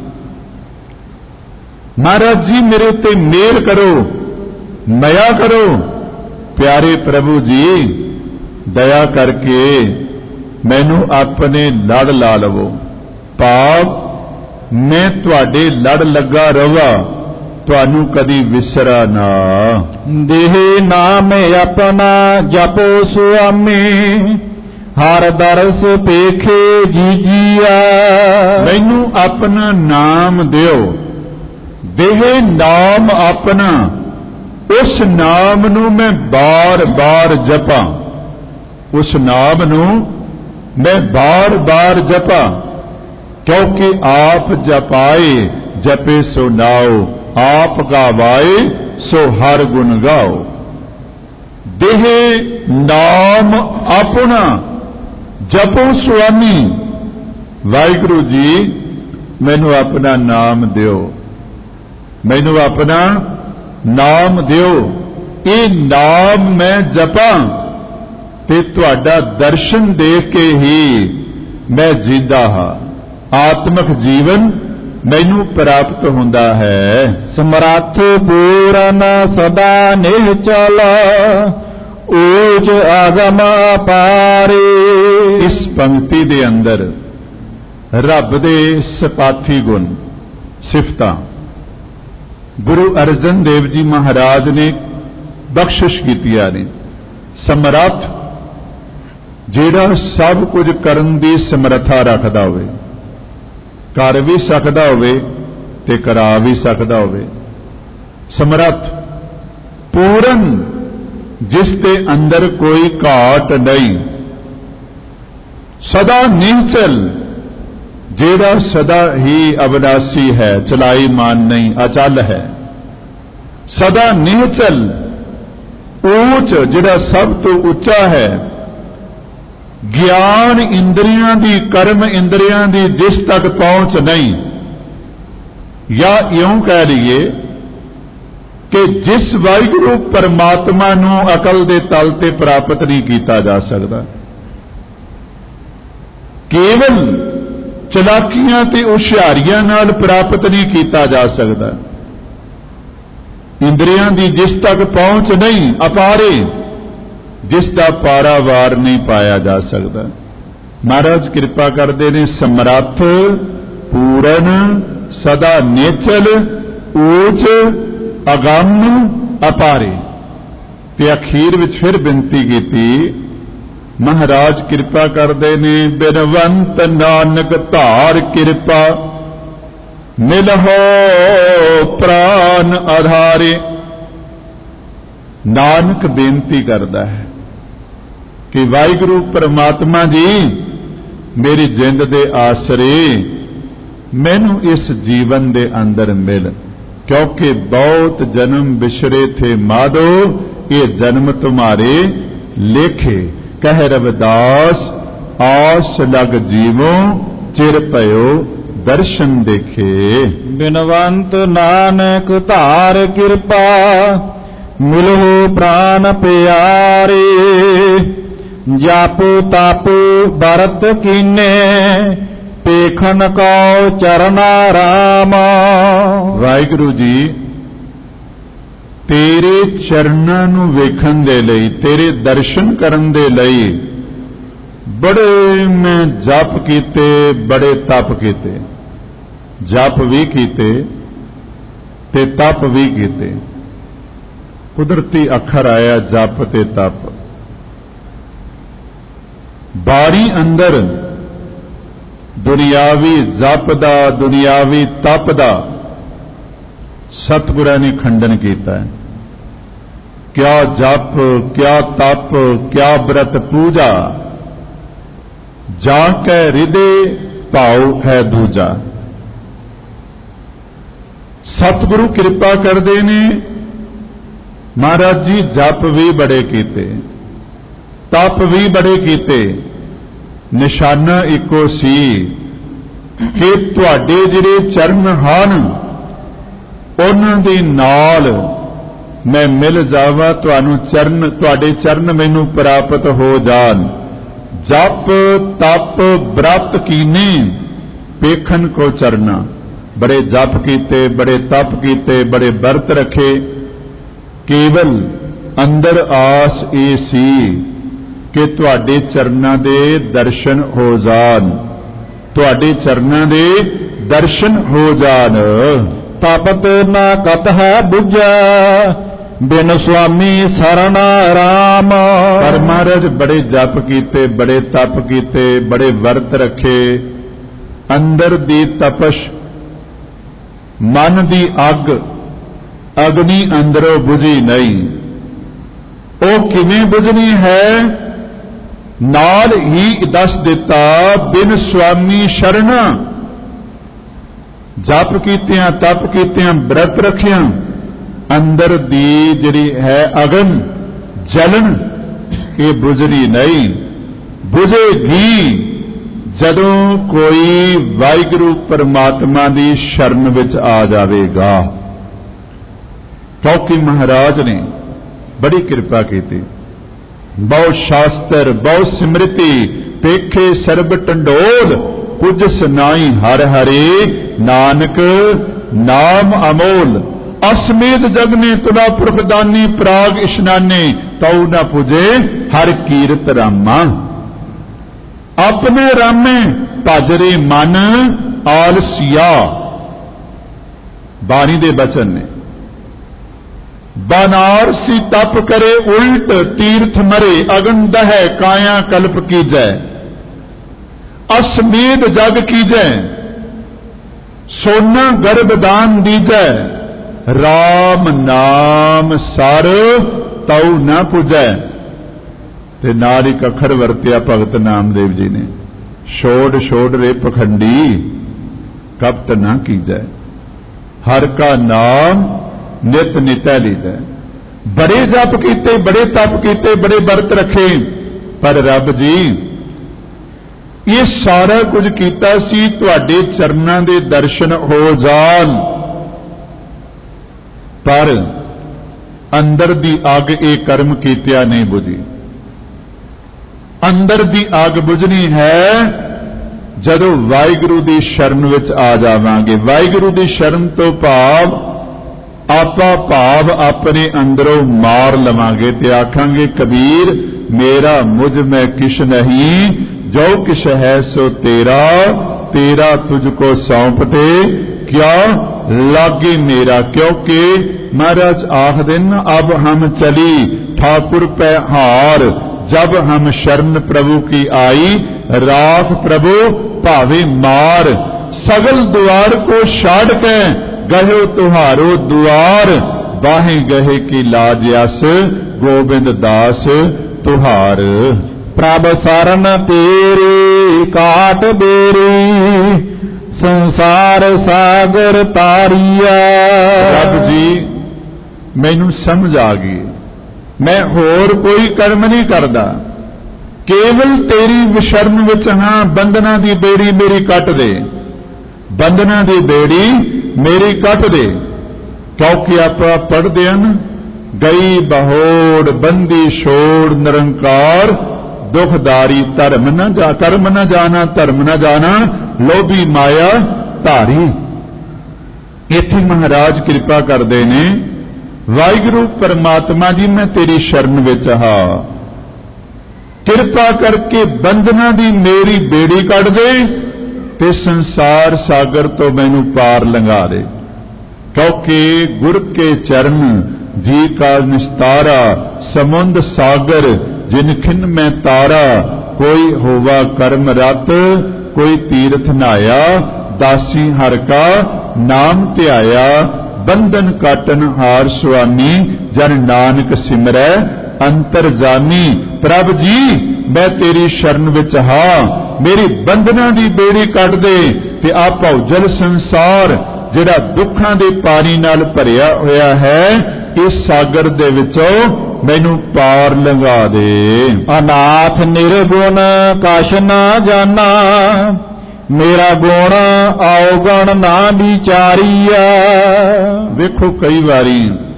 ਮਹਾਰਾਜ ਜੀ ਮੇਰੇ ਤੇ ਮਿਹਰ ਕਰੋ, ਮਇਆ ਕਰੋ। ਪਿਆਰੇ ਪ੍ਰਭੂ ਜੀ ਦਇਆ ਕਰਕੇ ਮੈਨੂੰ ਆਪਣੇ ਲੜ ਲਾ ਲਵੋ, ਭਾਵ ਮੈਂ ਤੁਹਾਡੇ ਲੜ ਲੱਗਾ ਰਵਾਂ, ਤੁਹਾਨੂੰ ਕਦੀ ਵਿਸਰਾ ਨਾ। ਦੇਹ ਨਾਮ ਆਪਣਾ ਜਪੋ ਸੁਆਮੀ, ਹਰ ਦਰਸ ਪੇਖੇ ਜੀਜੀਆ। ਮੈਨੂੰ ਆਪਣਾ ਨਾਮ ਦਿਓ, ਦੇਹ ਨਾਮ ਆਪਣਾ, ਉਸ ਨਾਮ ਨੂੰ ਮੈਂ ਬਾਰ ਬਾਰ ਜਪਾਂ, ਉਸ ਨਾਮ ਨੂੰ ਮੈਂ ਬਾਰ ਬਾਰ ਜਪਾਂ, ਕਿਉਂਕਿ ਆਪ ਜਪਾਏ ਜਪੇ ਸੋ ਨਾਉ, ਆਪ ਗਾਵਾਏ ਸੋ ਹਰ ਗੁਣ ਗਾਓ। ਦੇਹ ਨਾਮ ਆਪਣਾ ਜਪੋ ਸੁਆਮੀ। ਵਾਹਿਗੁਰੂ ਜੀ ਮੈਨੂੰ ਆਪਣਾ ਨਾਮ ਦਿਓ, ਮੈਨੂੰ ਆਪਣਾ ਨਾਮ ਦਿਓ, ਇਹ ਨਾਮ ਮੈਂ ਜਪਾਂ ਤੇ ਤੁਹਾਡਾ ਦਰਸ਼ਨ ਦੇਖ ਕੇ ਹੀ ਮੈਂ ਜੀਂਦਾ ਹਾਂ, ਆਤਮਿਕ ਜੀਵਨ ਮੈਨੂੰ ਪ੍ਰਾਪਤ ਹੁੰਦਾ ਹੈ। ਸਮਰੱਥ ਪੂਰਨ ਸਦਾ ਨਿਹਚਲ, ਊਚ ਆਗਮ ਪਾਰੇ। ਇਸ ਪੰਕਤੀ ਦੇ ਅੰਦਰ ਰੱਬ ਦੇ ਸਿਫਾਤੀ ਗੁਣ ਸਿਫਤਾਂ ਗੁਰੂ ਅਰਜਨ ਦੇਵ ਜੀ ਮਹਾਰਾਜ ਨੇ ਬਖਸ਼ਿਸ਼ ਕੀਤੀਆਂ ਨੇ। ਸਮਰੱਥ, ਜਿਹੜਾ ਸਭ ਕੁਝ ਕਰਨ ਦੀ ਸਮਰੱਥਾ ਰੱਖਦਾ ਹੋਵੇ, ਕਰ ਵੀ ਸਕਦਾ ਹੋਵੇ ਤੇ ਕਰਾ ਵੀ ਸਕਦਾ ਹੋਵੇ। ਸਮਰੱਥ ਪੂਰਨ, ਜਿਸ ਦੇ ਅੰਦਰ ਕੋਈ ਘਾਟ ਨਹੀਂ। ਸਦਾ ਨਿਹਚਲ, ਜਿਹੜਾ ਸਦਾ ਹੀ ਅਵਿਨਾਸੀ ਹੈ, ਚਲਾਈ ਮਾਨ ਨਹੀਂ, ਅਚਲ ਹੈ। ਸਦਾ ਨਿਹਚਲ। ਉੱਚ, ਜਿਹੜਾ ਸਭ ਤੋਂ ਉੱਚਾ ਹੈ। ਗਿਆਨ ਇੰਦਰੀਆਂ ਦੀ, ਕਰਮ ਇੰਦਰੀਆਂ ਦੀ ਜਿਸ ਤੱਕ ਪਹੁੰਚ ਨਹੀਂ, ਜਾਂ ਇਉਂ ਕਹਿ ਲਈਏ ਕਿ ਜਿਸ ਵਾਹਿਗੁਰੂ ਪਰਮਾਤਮਾ ਨੂੰ ਅਕਲ ਦੇ ਤਲ ਤੇ ਪ੍ਰਾਪਤ ਨਹੀਂ ਕੀਤਾ ਜਾ ਸਕਦਾ। ਕੇਵਲ ਚਲਾਕੀਆਂ ਤੇ ਹੁਸ਼ਿਆਰੀਆਂ ਨਾਲ ਪ੍ਰਾਪਤ ਨਹੀਂ ਕੀਤਾ ਜਾ ਸਕਦਾ। ਇੰਦਰੀਆਂ ਦੀ ਜਿਸ ਤੱਕ ਪਹੁੰਚ ਨਹੀਂ, ਅਪਾਰੇ, ਜਿਸ ਦਾ ਪਾਰਾਵਾਰ ਨਹੀਂ ਪਾਇਆ ਜਾ ਸਕਦਾ। ਮਹਾਰਾਜ ਕਿਰਪਾ ਕਰਦੇ ਨੇ, ਸਮਰੱਥ ਪੂਰਨ ਸਦਾ ਨਿਹਚਲ, ਊਚ ਅਗੰਮ ਅਪਾਰੇ। ਤੇ ਅਖੀਰ ਵਿੱਚ ਫਿਰ ਬੇਨਤੀ ਕੀਤੀ, ਮਹਾਰਾਜ ਕਿਰਪਾ ਕਰਦੇ ਨੇ, ਬਿਨਵੰਤ ਨਾਨਕ ਧਾਰ ਕਿਰਪਾ, ਮਿਲਹੁ ਪ੍ਰਾਨ ਆਧਾਰੇ। ਨਾਨਕ ਬੇਨਤੀ ਕਰਦਾ ਹੈ ਕਿ ਵਾਹਿਗੁਰੂ ਪਰਮਾਤਮਾ ਜੀ, ਮੇਰੀ ਜਿੰਦ ਦੇ ਆਸਰੇ ਮੈਨੂੰ ਇਸ ਜੀਵਨ ਦੇ ਅੰਦਰ ਮਿਲ, क्योंकि बहुत जन्म बिछड़े थे माधो, ये जन्म तुम्हारे लेखे। कह रविदास आस लग जीवो, चिर पयो दर्शन देखे। बिनवंत नानक धार कृपा, मिलहो प्राण प्यारे। जापो तापो भरत कीने, पेखन को चरना राम। वाहिगुरु जी, तेरे चरਨਾਂ ਨੂੰ ਵੇਖਣ ਦੇ ਲਈ, ਤੇਰੇ ਦਰਸ਼ਨ ਕਰਨ ਦੇ ਲਈ ਬੜੇ ਮੈਂ ਜਪ ਕੀਤੇ, ਬੜੇ ਤਪ ਕੀਤੇ। ਜਪ ਵੀ ਕੀਤੇ ਤੇ ਤਪ ਵੀ ਕੀਤੇ। ਕੁਦਰਤੀ ਅੱਖਰ ਆਇਆ ਜਪ ਤੇ ਤਪ। ਬਾਰੀ ਅੰਦਰ ਦੁਨਿਆਵੀ ਜਪ ਦਾ, ਦੁਨਿਆਵੀ ਤਪ ਦਾ ਸਤਿਗੁਰਾਂ ਨੇ ਖੰਡਨ ਕੀਤਾ ਹੈ। ਕਿਆ ਜਪ, ਕਿਆ ਤਪ, ਕਿਆ ਬ੍ਰਤ ਪੂਜਾ, ਜਾ ਕੈ ਹਿਰਦੇ ਭਾਉ ਹੈ ਦੂਜਾ। ਸਤਿਗੁਰੂ ਕਿਰਪਾ ਕਰਦੇ ਨੇ, ਮਹਾਰਾਜ ਜੀ ਜਪ ਵੀ ਬੜੇ ਕੀਤੇ, ਤਪ ਵੀ ਬੜੇ ਕੀਤੇ। ਨਿਸ਼ਾਨਾ ਇੱਕੋ ਸੀ ਕਿ ਤੁਹਾਡੇ ਜਿਹੜੇ ਚਰਨ ਹਨ, ਉਹਨਾਂ ਦੇ ਨਾਲ ਮੈਂ ਮਿਲ ਜਾਵਾਂ, ਤੁਹਾਨੂੰ ਚਰਨ, ਤੁਹਾਡੇ ਚਰਨ ਮੈਨੂੰ ਪ੍ਰਾਪਤ ਹੋ ਜਾਣ। ਜਪ ਤਪ ਬ੍ਰਤ ਕੀਨੇ, ਪੇਖਨ ਕੋ ਚਰਨਾ। ਬੜੇ ਜਪ ਕੀਤੇ, ਬੜੇ ਤਪ ਕੀਤੇ, ਬੜੇ ਵਰਤ ਰੱਖੇ। ਕੇਵਲ ਅੰਦਰ ਆਸ ਇਹ ਸੀ ਕਿ ਤੁਹਾਡੇ ਚਰਨਾਂ ਦੇ ਦਰਸ਼ਨ ਹੋ ਜਾਣ, ਤੁਹਾਡੇ ਚਰਨਾਂ ਦੇ ਦਰਸ਼ਨ ਹੋ ਜਾਣ। ਤਪਤ ਨਾ ਕਤ ਹੈ ਬੁਝੈ ਬਿਨ ਸੁਆਮੀ ਸਰਣ ਰਾਮ। ਪਰ ਮਹਾਰਾਜ ਬੜੇ ਜਪ ਕੀਤੇ, ਬੜੇ ਤਪ ਕੀਤੇ, ਬੜੇ ਵਰਤ ਰੱਖੇ, ਅੰਦਰ ਦੀ ਤਪਸ਼, ਮਨ ਦੀ ਅੱਗ, ਅਗਨੀ ਅੰਦਰੋਂ ਬੁਝੀ ਨਹੀਂ। ਉਹ ਕਿਵੇਂ ਬੁਝਣੀ ਹੈ? ਨਾਲ ਹੀ ਦੱਸ ਦਿੱਤਾ, ਬਿਨ ਸੁਆਮੀ ਸ਼ਰਨ। ਜਪ ਕੀਤਿਆਂ, ਤਪ ਕੀਤਿਆਂ, ਬ੍ਰਤ ਰੱਖਿਆਂ, ਅੰਦਰ ਦੀ ਜਿਹੜੀ ਹੈ ਅਗਨ, ਜਲਨ, ਇਹ ਬੁਝਣੀ ਨਹੀਂ। ਬੁਝੇਗੀ ਜਦੋਂ ਕੋਈ ਵਾਹਿਗੁਰੂ ਪਰਮਾਤਮਾ ਦੀ ਸ਼ਰਨ ਵਿੱਚ ਆ ਜਾਵੇਗਾ। ਕਿਉਂਕਿ ਮਹਾਰਾਜ ਨੇ ਬੜੀ ਕਿਰਪਾ ਕੀਤੀ। ਬਹੁਤ ਸ਼ਾਸਤਰ, ਬਹੁਤ ਸਿਮਰਤੀ, ਪੇਖੇ ਸਰਬ ਟੰਡੋਲ, ਕੁਝ ਸੁਨਾਈ ਹਰ ਹਰੇ, ਨਾਨਕ ਨਾਮ ਅਮੋਲ। ਅਸਮੇਤ ਜਗ ਨੇ ਤੁਲਾ ਪੁਰਖ ਦਾਨੀ, ਪ੍ਰਾਗ ਇਸ਼ਨਾਨੇ ਤਉ ਨ ਪੁਜੇ ਹਰ ਕੀਰਤ ਰਾਮਾ। ਆਪਣੇ ਰਾਮੇ ਭਜਰੇ ਮਨ ਆਲਸੀਆ, ਬਾਣੀ ਦੇ ਬਚਨ ਨੇ। ਬਨਾਰਸੀ ਤਪ ਕਰੇ ਉਲਟ, ਤੀਰਥ ਮਰੇ ਅਗਨ ਦਹੈ, ਕਾਇਆ ਕਲਪ ਕੀਜੈ। ਅਸਮੇਤ ਜਗ ਕੀਜੈ, ਸੋਨਾ ਗਰਭਦਾਨ ਦੀਜੈ। ਰਾਮ ਨਾਮ ਸਰ ਤਉ ਨ ਪੁਜੈ। ਤੇ ਨਾਲ ਇੱਕ ਅੱਖਰ ਵਰਤਿਆ ਭਗਤ ਨਾਮਦੇਵ ਜੀ ਨੇ, ਛੋੜ ਛੋੜ ਰੇ ਪਖੰਡੀ ਕਪਟ ਨਾ ਕੀਜੈ। ਹਰ ਕਾ ਨਾਮ ਨਿਤ ਨਿਤੈ ਲੀਜੈ। ਬੜੇ ਜਪ ਕੀਤੇ, ਬੜੇ ਤਪ ਕੀਤੇ, ਬੜੇ ਵਰਤ ਰੱਖੇ, ਪਰ ਰੱਬ ਜੀ ਇਹ ਸਾਰਾ ਕੁਝ ਕੀਤਾ ਸੀ ਤੁਹਾਡੇ ਚਰਨਾਂ ਦੇ ਦਰਸ਼ਨ ਹੋ ਜਾਣ, ਪਰ ਅੰਦਰ ਦੀ ਅੱਗ ਇਹ ਕਰਮ ਕੀਤਿਆ ਨਹੀਂ ਬੁਝੀ। ਅੰਦਰ ਦੀ ਅੱਗ ਬੁਝਣੀ ਹੈ ਜਦੋਂ ਵਾਹਿਗੁਰੂ ਦੀ ਸ਼ਰਨ ਵਿੱਚ ਆ ਜਾਵਾਂਗੇ। ਵਾਹਿਗੁਰੂ ਦੀ ਸ਼ਰਨ ਤੋਂ ਭਾਵ ਆਪਾ ਭਾਵ ਆਪਣੇ ਅੰਦਰੋਂ ਮਾਰ ਲਵਾਂਗੇ ਤੇ ਆਖਾਂਗੇ, ਕਬੀਰ ਮੇਰਾ ਮੁਝ ਮੈਂ ਕਿਛ ਨਹੀਂ, ਜੋ ਕਿਛ ਹੈ ਸੋ ਤੇਰਾ, तेरा तुझको सौंपते क्या लागे मेरा। क्योंकि महाराज आख दिन अब हम चली ठाकुर पे हार, जब हम शरण प्रभु की आई राख प्रभु भावे मार। सगल द्वार को छाड़ के गयो तुहारो दुआर, बाहें गहे की लाज यस गोबिंद दास तुहार। प्रभ शरण तेरी काट बेरी, संसार सागर तारिया। रब जी मैनू समझ आ गई, मैं होर कोई कर्म नहीं करता, केवल तेरी विशरण विच हां। बंधना दी बेड़ी मेरी कट दे, बंधना दी बेड़ी मेरी कट दे। क्योंकि आप पढ़ते हैं, गई बहोड़ बंदी छोड़ निरंकार, दुखदारी धर्म न जा कर्म न जाना, धर्म न जाना लोभी माया धारी। इत्थे महाराज कृपा करते ने, वाहिगुरु परमात्मा जी मैं तेरी शरण विच हा, कृपा करके बंधना दी मेरी बेड़ी कट दे ते संसार सागर तो मैनू पार लंघा दे। क्योंकि गुर के चरण जी का निस्तारा, समुंद सागर जिन खिन में तारा। कोई होवा कर्म रत, कोई तीर्थ नाया, दासी हर का नाम ध्याया। बंधन काटन हार स्वामी, जन नानक सिमरै अंतर जामी। प्रभ जी मैं तेरी शरण विच हां, मेरी बंधना दी बेड़ी कट दे ते आ भौजल संसार जिहड़ा दुखां दे पानी नाल भरिया होया है, इस सागर दे विचों मैनू पार लंघा दे। अनाथ निर्गुण कछ ना जाना, मेरा गुण अवगुण ना विचारिया। देखो कई बारी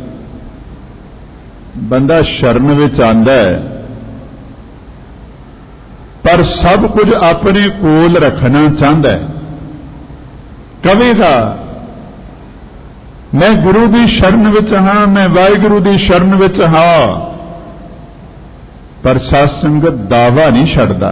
बंदा शरण विच आंदा है, पर सब कुछ अपने कोल रखना चाहता है। कहेगा मैं गुरु की शरण विच हां, मैं वाहिगुरु की शरण विच हां, पर साध संगत दावा नहीं छड्डदा,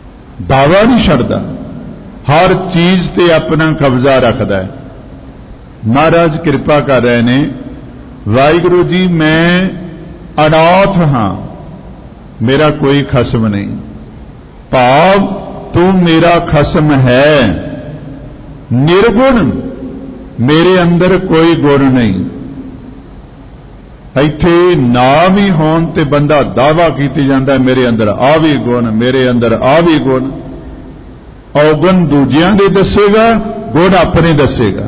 दावा नहीं छड्डदा, हर चीज ते अपना कब्जा रखता है। महाराज कृपा कर रहे ने, वाहिगुरु जी मैं अनाथ हाँ, मेरा कोई खसम नहीं। भाव तू मेरा खसम है। निर्गुण, मेरे अंदर कोई गुण नहीं। इत्थे नाम ही होण ते बंदा दावा कीती जांदा मेरे अंदर आ भी गुण, मेरे अंदर आ भी गुण। औगुण दूजियां दे दसेगा, गुण अपने दसेगा।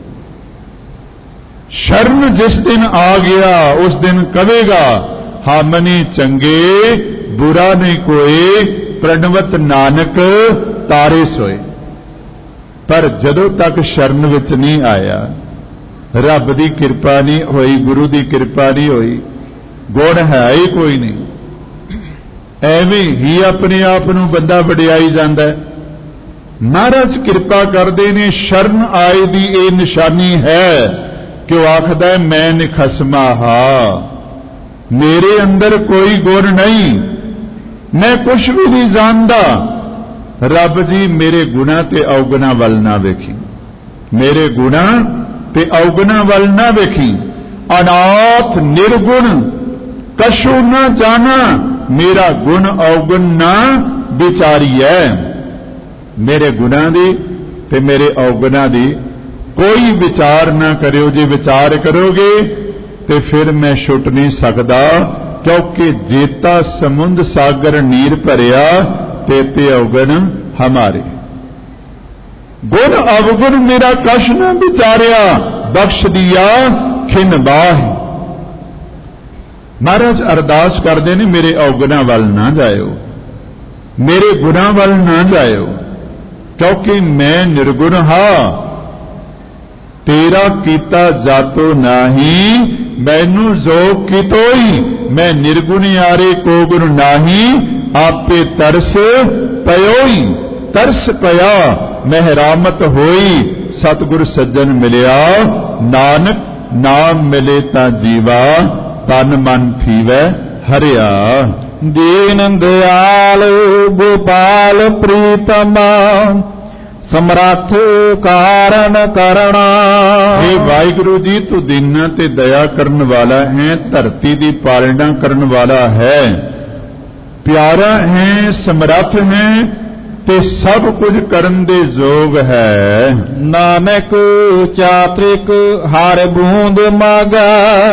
शरण जिस दिन आ गया उस दिन कवेगा, हमने चंगे बुरा नहीं कोई, प्रणवत नानक तारे सोए। पर जदों तक शरण विच नहीं आया, रब की कृपा नहीं होई, गुरु की कृपा नहीं होई, गुण है ही कोई नहीं। एवें ही अपने आप नूं बंदा वडियाई जांदा है। महाराज कृपा करते ने, शरण आए दी ये निशानी है कि वह आखदा है मैं निखसमा हा, मेरे अंदर कोई गुण नहीं, मैं कुछ भी नहीं जानता। रब जी मेरे गुणा ते अवगुणा वल ना वेखी, मेरे गुणा ते अवगुणा वल ना वेखी। अनाथ निर्गुण कशु न जाना, मेरा गुण अवगुण ना विचारी है। मेरे गुणा दी ते मेरे अवगुणा दी कोई विचार ना करियो। जे विचार करोगे तो फिर मैं छुट नहीं सकता, क्योंकि जेता समुंद सागर नीर भरिया, तेते अवगुण हमारे। गुण अवगुण मेरा कश न विचारिया, बख्श दिया खिन बाह। महाराज अरदास करते ने, मेरे अवगुणा वल ना जायो, मेरे गुणा वल ना जायो, क्योंकि मैं निर्गुण हाँ। तेरा कीता जातो नाही, मैनू जो कितोई, मैं निर्गुण यारे को गुण नाही, आपे तरस पयोई। तरस पया मेहरामत होई, सतगुर सज्जन मिलिया, नानक नाम मिले ता जीवा, तन मन थीवै हरिया। दीन दयाल गोपाल प्रीतमा, समर्थ कारण करना। हे वाहिगुरु जी, तू दीना ते दया करन वाला है, धरती की पालना करन वाला है, प्यारा है, समर्थ है, ते सब कुछ करन दे जोग है। नानक चात्रिक हर बूंद मागा,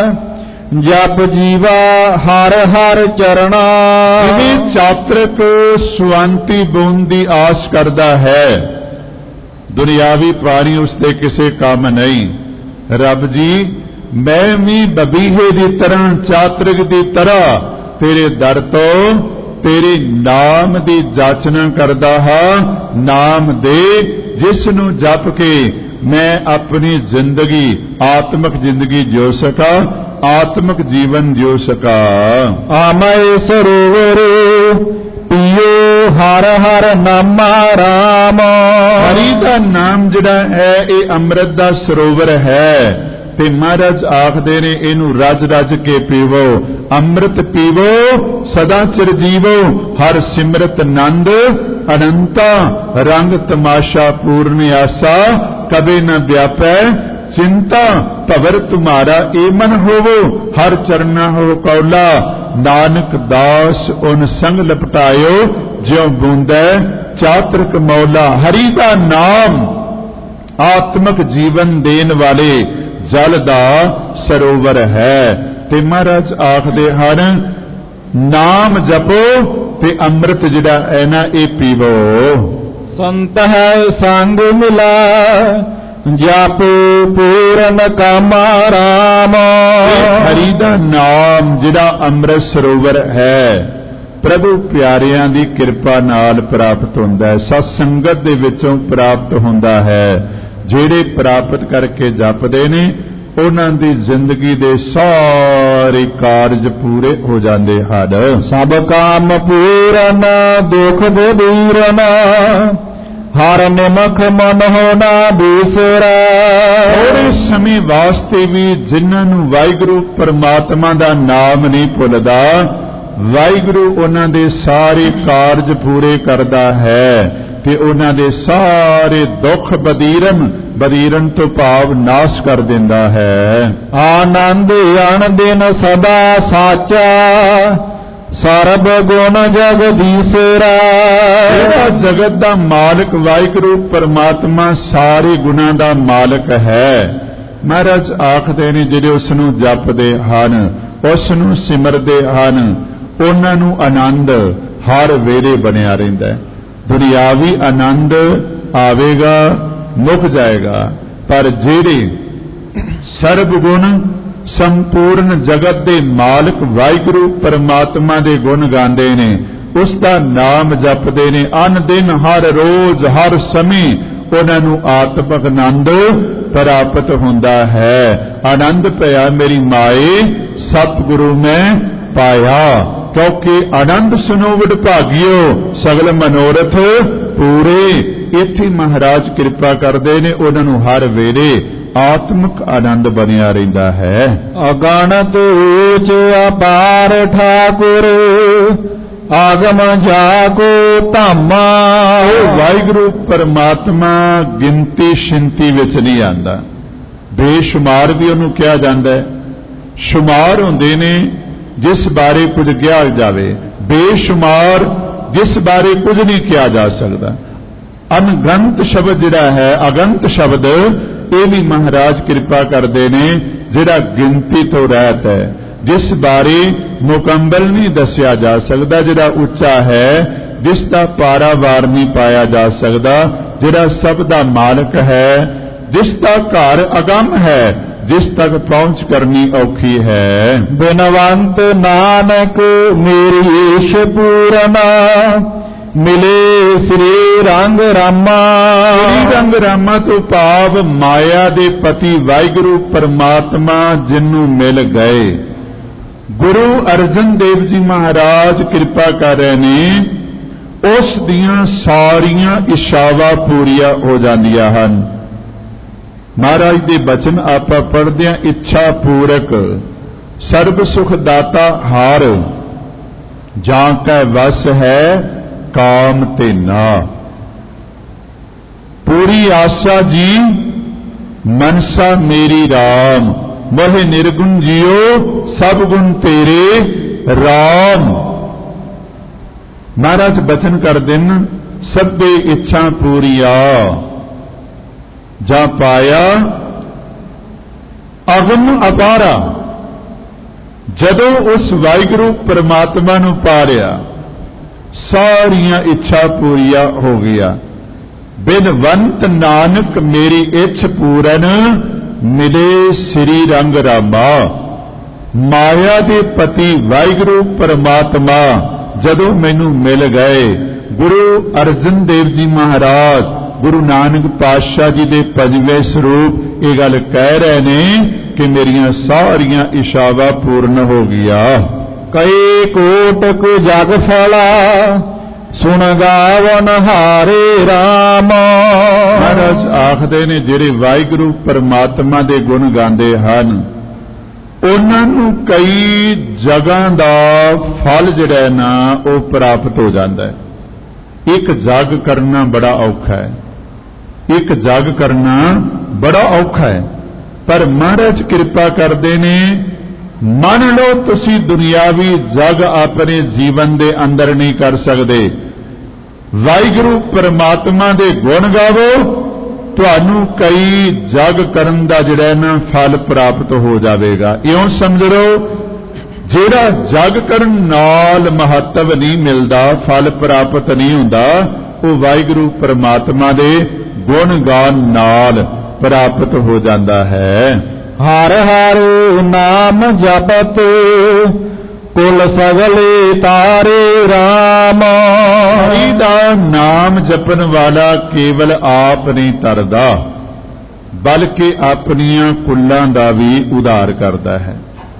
जप जीवा हर हर चरणा। चात्रिक सुवंती बूंद की आस करता है, दुनियावी पानी उसते किसे काम नहीं। रब जी मैं भी बबीहे की तरह, चात्रिक की तरह तेरे दर तो तेरे नाम की जाचना करदा हां। नाम दे जिसनू जप के मैं अपनी जिंदगी आत्मक जिंदगी जियो सका, आत्मक जीवन जियो सका। आमय सरोवर पियो हर हर नामा राम। हरि का नाम जिहड़ा है ये अमृत का सरोवर है, ते महाराज आखदे ने इनू रज रज के पीवो, अमृत पीवो सदा चिर जीवो, हर सिमरत नंद अनंता, रंग तमाशा पूर्ण आसा, कभी न व्यापै चिंता, भवर तुम्हारा ए मन होवो, हर चरना हो कौला, नानक दास उन संग लपटायो, ज्यों बूंदै चातृक मौला। हरि का नाम आत्मक जीवन देन वाले जल दा सरोवर है। ते महाराज आखदे हन नाम जपो ते अमृत जिहड़ा है ना ये पीवो। संत है संग मिला जप पूरन कामा राम। हरि दा नाम जिहड़ा अमृत सरोवर है, प्रभु प्यारियां दी कृपा नाल प्राप्त होंदा है, सत संगत दे विचों प्राप्त होंदा है। ਜਿਹੜੇ प्राप्त करके जपदे ने उन्हां दी जिंदगी दे सारे कारज पूरे हो जाते हैं। सब काम पूरन दुख दूरन, हर निमख मन होना बिसरा। थोड़े समय वास्ते भी जिन्हां नूं वाहिगुरू परमात्मा दा नाम नहीं भुलदा, वाहिगुरू उन्हां दे सारे कारज पूरे करदा है ते उन्हां दे सारे दुख बदीरन ਬਦੀਰਨ ਤੋਂ ਭਾਵ ਨਾਸ਼ ਕਰ ਦਿੰਦਾ ਹੈ। ਆਨੰਦ ਅਣ ਦਿਨ ਸਦਾ ਸਾਚਾ ਸਰਬ ਗੁਣ ਜਗਦੀਸ਼ਰਾ। ਜਿਹੜਾ ਜਗਤ ਦਾ ਮਾਲਕ ਵਾਹਿਗੁਰੂ ਪਰਮਾਤਮਾ ਸਾਰੇ ਗੁਣਾਂ ਦਾ ਮਾਲਕ ਹੈ। ਮਹਾਰਾਜ ਆਖਦੇ ਨੇ ਜਿਹੜੇ ਉਸ ਨੂੰ ਜਪਦੇ ਹਨ, ਉਸ ਨੂੰ ਸਿਮਰਦੇ ਹਨ, ਉਹਨਾਂ ਨੂੰ ਆਨੰਦ ਹਰ ਵੇਲੇ ਬਣਿਆ ਰਹਿੰਦਾ ਹੈ। ਦੁਨਿਆਵੀ ਆਨੰਦ ਆਵੇਗਾ ਮੁੱਕ ਜਾਏਗਾ, ਪਰ ਜਿਹੜੇ ਸਰਬ ਗੁਣ ਸੰਪੂਰਨ ਜਗਤ ਦੇ ਮਾਲਕ ਵਾਹਿਗੁਰੂ ਪਰਮਾਤਮਾ ਦੇ ਗੁਣ ਗਾਉਂਦੇ ਨੇ, ਉਸ ਦਾ ਨਾਮ ਜਪਦੇ ਨੇ, ਅਨ ਦਿਨ ਹਰ ਰੋਜ਼ ਹਰ ਸਮੇਂ ਉਹਨਾਂ ਨੂੰ ਆਤਮਿਕ ਆਨੰਦ ਪ੍ਰਾਪਤ ਹੁੰਦਾ ਹੈ। ਆਨੰਦ ਪਿਆ ਮੇਰੀ ਮਾਏ ਸਤਿਗੁਰੂ ਮੈਂ ਪਾਇਆ, ਕਿਉਂਕਿ ਆਨੰਦ ਸੁਨੋ ਵਿਡਭਾਗਿਓ ਸਗਲ ਮਨੋਰਥ ਪੂਰੇ। ਇੱਥੇ ਮਹਾਰਾਜ ਕਿਰਪਾ ਕਰਦੇ ਨੇ, ਉਹਨਾਂ ਨੂੰ ਹਰ ਵੇਲੇ ਆਤਮਿਕ ਆਨੰਦ ਬਣਿਆ ਰਹਿੰਦਾ ਹੈ। ਅਗਣਤ ਊਚ ਅਪਾਰ ਠਾਕੁਰ ਆਗਮ ਜਾਕੋ ਧਾਮਾ। ਉਹ ਵਾਹਿਗੁਰੂ ਪਰਮਾਤਮਾ ਗਿਣਤੀ ਸ਼ਿੰਤੀ ਵਿੱਚ ਨਹੀਂ ਆਂਦਾ, ਬੇਸ਼ੁਮਾਰ ਵੀ ਉਹਨੂੰ ਕਿਹਾ ਜਾਂਦਾ ਹੈ। ਸ਼ੁਮਾਰ ਹੁੰਦੇ ਨੇ ਜਿਸ ਬਾਰੇ ਕੁਝ ਕਿਹਾ ਜਾਵੇ, ਬੇਸ਼ੁਮਾਰ ਜਿਸ ਬਾਰੇ ਕੁਝ ਨਹੀਂ ਕਿਹਾ ਜਾ ਸਕਦਾ। ਅਨਗੰਤ ਸ਼ਬਦ ਜਿਹੜਾ ਹੈ, ਅਗੰਤ ਸ਼ਬਦ, ਇਹ ਵੀ ਮਹਾਰਾਜ ਕਿਰਪਾ ਕਰਦੇ ਨੇ ਜਿਹੜਾ ਗਿਣਤੀ ਤੋਂ ਰਹਿਤ ਹੈ, ਜਿਸ ਬਾਰੇ ਮੁਕੰਮਲ ਨਹੀਂ ਦੱਸਿਆ ਜਾ ਸਕਦਾ, ਜਿਹੜਾ ਉੱਚਾ ਹੈ, ਜਿਸ ਦਾ ਪਾਰਾਵਾਰ ਨਹੀਂ ਪਾਇਆ ਜਾ ਸਕਦਾ, ਜਿਹੜਾ ਸਭ ਦਾ ਮਾਲਕ ਹੈ, ਜਿਸ ਦਾ ਘਰ ਅਗੰਮ ਹੈ, ਜਿਸ ਤੱਕ ਪਹੁੰਚ ਕਰਨੀ ਔਖੀ ਹੈ। ਬਿਨਵੰਤ ਨਾਨਕ ਮੇਰੀ ਈਸ਼ ਪੂਰਨਾ ਮਿਲੇ ਸ੍ਰੀ ਰੰਗ ਰਾਮਾ। ਸ੍ਰੀ ਰੰਗ ਰਾਮਾ ਤੋਂ ਭਾਵ ਮਾਇਆ ਦੇ ਪਤੀ ਵਾਹਿਗੁਰੂ ਪਰਮਾਤਮਾ ਜਿਹਨੂੰ ਮਿਲ ਗਏ। ਗੁਰੂ ਅਰਜਨ ਦੇਵ ਜੀ ਮਹਾਰਾਜ ਕਿਰਪਾ ਕਰ ਰਹੇ ਨੇ, ਉਸ ਦੀਆਂ ਸਾਰੀਆਂ ਇੱਛਾਵਾਂ ਪੂਰੀਆਂ ਹੋ ਜਾਂਦੀਆਂ ਹਨ। ਮਹਾਰਾਜ ਦੇ ਬਚਨ ਆਪਾਂ ਪੜ੍ਹਦੇ ਹਾਂ, ਇੱਛਾ ਪੂਰਕ ਸਰਬ ਸੁਖ ਦਾਤਾ ਹਾਰ, ਜਾਂ ਕੈ ਵਸ ਹੈ ਕਾਮ ਤੇ ਨਾ। ਪੂਰੀ ਆਸਾ ਜੀ ਮਨਸਾ ਮੇਰੀ ਰਾਮ, ਮੋਹਿ ਨਿਰਗੁਣ ਜਿਉ ਸਭ ਗੁਣ ਤੇਰੇ ਰਾਮ। ਮਹਾਰਾਜ ਬਚਨ ਕਰ ਦੇਨ, ਸਭੇ ਇੱਛਾ ਪੂਰੀਆ ਜਾਂ ਪਾਇਆ ਅਗਮ ਅਪਾਰਾ। ਜਦੋਂ ਉਸ ਵਾਹਿਗੁਰੂ ਪਰਮਾਤਮਾ ਨੂੰ ਪਾ ਲਿਆ, ਸਾਰੀਆਂ ਇੱਛਾ ਪੂਰੀਆਂ ਹੋ ਗਿਆ। ਬਿਨਵੰਤ ਨਾਨਕ ਮੇਰੀ ਇੱਛ ਪੂਰਨ ਮਿਲੇ ਸ੍ਰੀ ਰੰਗ ਰਾਮਾ। ਮਾਇਆ ਦੇ ਪਤੀ ਵਾਹਿਗੁਰੂ ਪਰਮਾਤਮਾ ਜਦੋਂ ਮੈਨੂੰ ਮਿਲ ਗਏ, ਗੁਰੂ ਅਰਜਨ ਦੇਵ ਜੀ ਮਹਾਰਾਜ ਗੁਰੂ ਨਾਨਕ ਪਾਤਸ਼ਾਹ ਜੀ ਦੇ ਪੰਜਵੇਂ ਸਰੂਪ ਇਹ ਗੱਲ ਕਹਿ ਰਹੇ ਨੇ ਕਿ ਮੇਰੀਆਂ ਸਾਰੀਆਂ ਇੱਛਾਵਾਂ ਪੂਰਨ ਹੋ ਗਿਆ। ਕਈ ਕੋਟਕ ਜਗ ਫਲਾ ਸੁਣ ਗਾਵਨ ਹਾਰੇ ਰਾਮ। ਮਹਾਰਾਜ ਆਖਦੇ ਨੇ ਜਿਹੜੇ ਵਾਹਿਗੁਰੂ ਪਰਮਾਤਮਾ ਦੇ ਗੁਣ ਗਾਉਂਦੇ ਹਨ, ਉਹਨਾਂ ਨੂੰ ਕਈ ਜਗ੍ਹਾ ਦਾ ਫਲ ਜਿਹੜਾ ਨਾ ਉਹ ਪ੍ਰਾਪਤ ਹੋ ਜਾਂਦਾ ਹੈ। ਇੱਕ ਜਗ ਕਰਨਾ ਬੜਾ ਔਖਾ ਹੈ, ਇੱਕ ਜਗ ਕਰਨਾ ਬੜਾ ਔਖਾ ਹੈ, ਪਰ ਮਹਾਰਾਜ ਕਿਰਪਾ ਕਰਦੇ ਨੇ, ਮੰਨ ਲਓ ਤੁਸੀਂ ਦੁਨਿਆਵੀ ਜਗ ਆਪਣੇ ਜੀਵਨ ਦੇ ਅੰਦਰ ਨਹੀਂ ਕਰ ਸਕਦੇ, ਵਾਹਿਗੁਰੂ ਪਰਮਾਤਮਾ ਦੇ ਗੁਣ ਗਾਵੋ, ਤੁਹਾਨੂੰ ਕਈ ਜਗ ਕਰਨ ਦਾ ਜਿਹੜਾ ਨਾ ਫਲ ਪ੍ਰਾਪਤ ਹੋ ਜਾਵੇਗਾ। ਇਉਂ ਸਮਝ ਲਓ, ਜਿਹੜਾ ਜਗ ਕਰਨ ਨਾਲ ਮਹੱਤਵ ਨਹੀਂ ਮਿਲਦਾ, ਫਲ ਪ੍ਰਾਪਤ ਨਹੀਂ ਹੁੰਦਾ, ਉਹ ਵਾਹਿਗੁਰੂ ਪਰਮਾਤਮਾ ਦੇ ਗੁਣ ਗਾਨ ਨਾਲ ਪ੍ਰਾਪਤ ਹੋ ਜਾਂਦਾ ਹੈ। ਹਰ ਹਰ ਨਾਮ ਜਪਤ ਕੁਲ ਸਗਲੇ ਤਾਰੇ ਰਾਮ। ਹਰੀ ਦਾ ਨਾਮ ਜਪਣ ਵਾਲਾ ਕੇਵਲ ਆਪ ਨਹੀਂ ਤਰਦਾ, ਬਲਕਿ ਆਪਣੀਆਂ ਕੁੱਲਾਂ ਦਾ ਵੀ ਉਧਾਰ ਕਰਦਾ ਹੈ।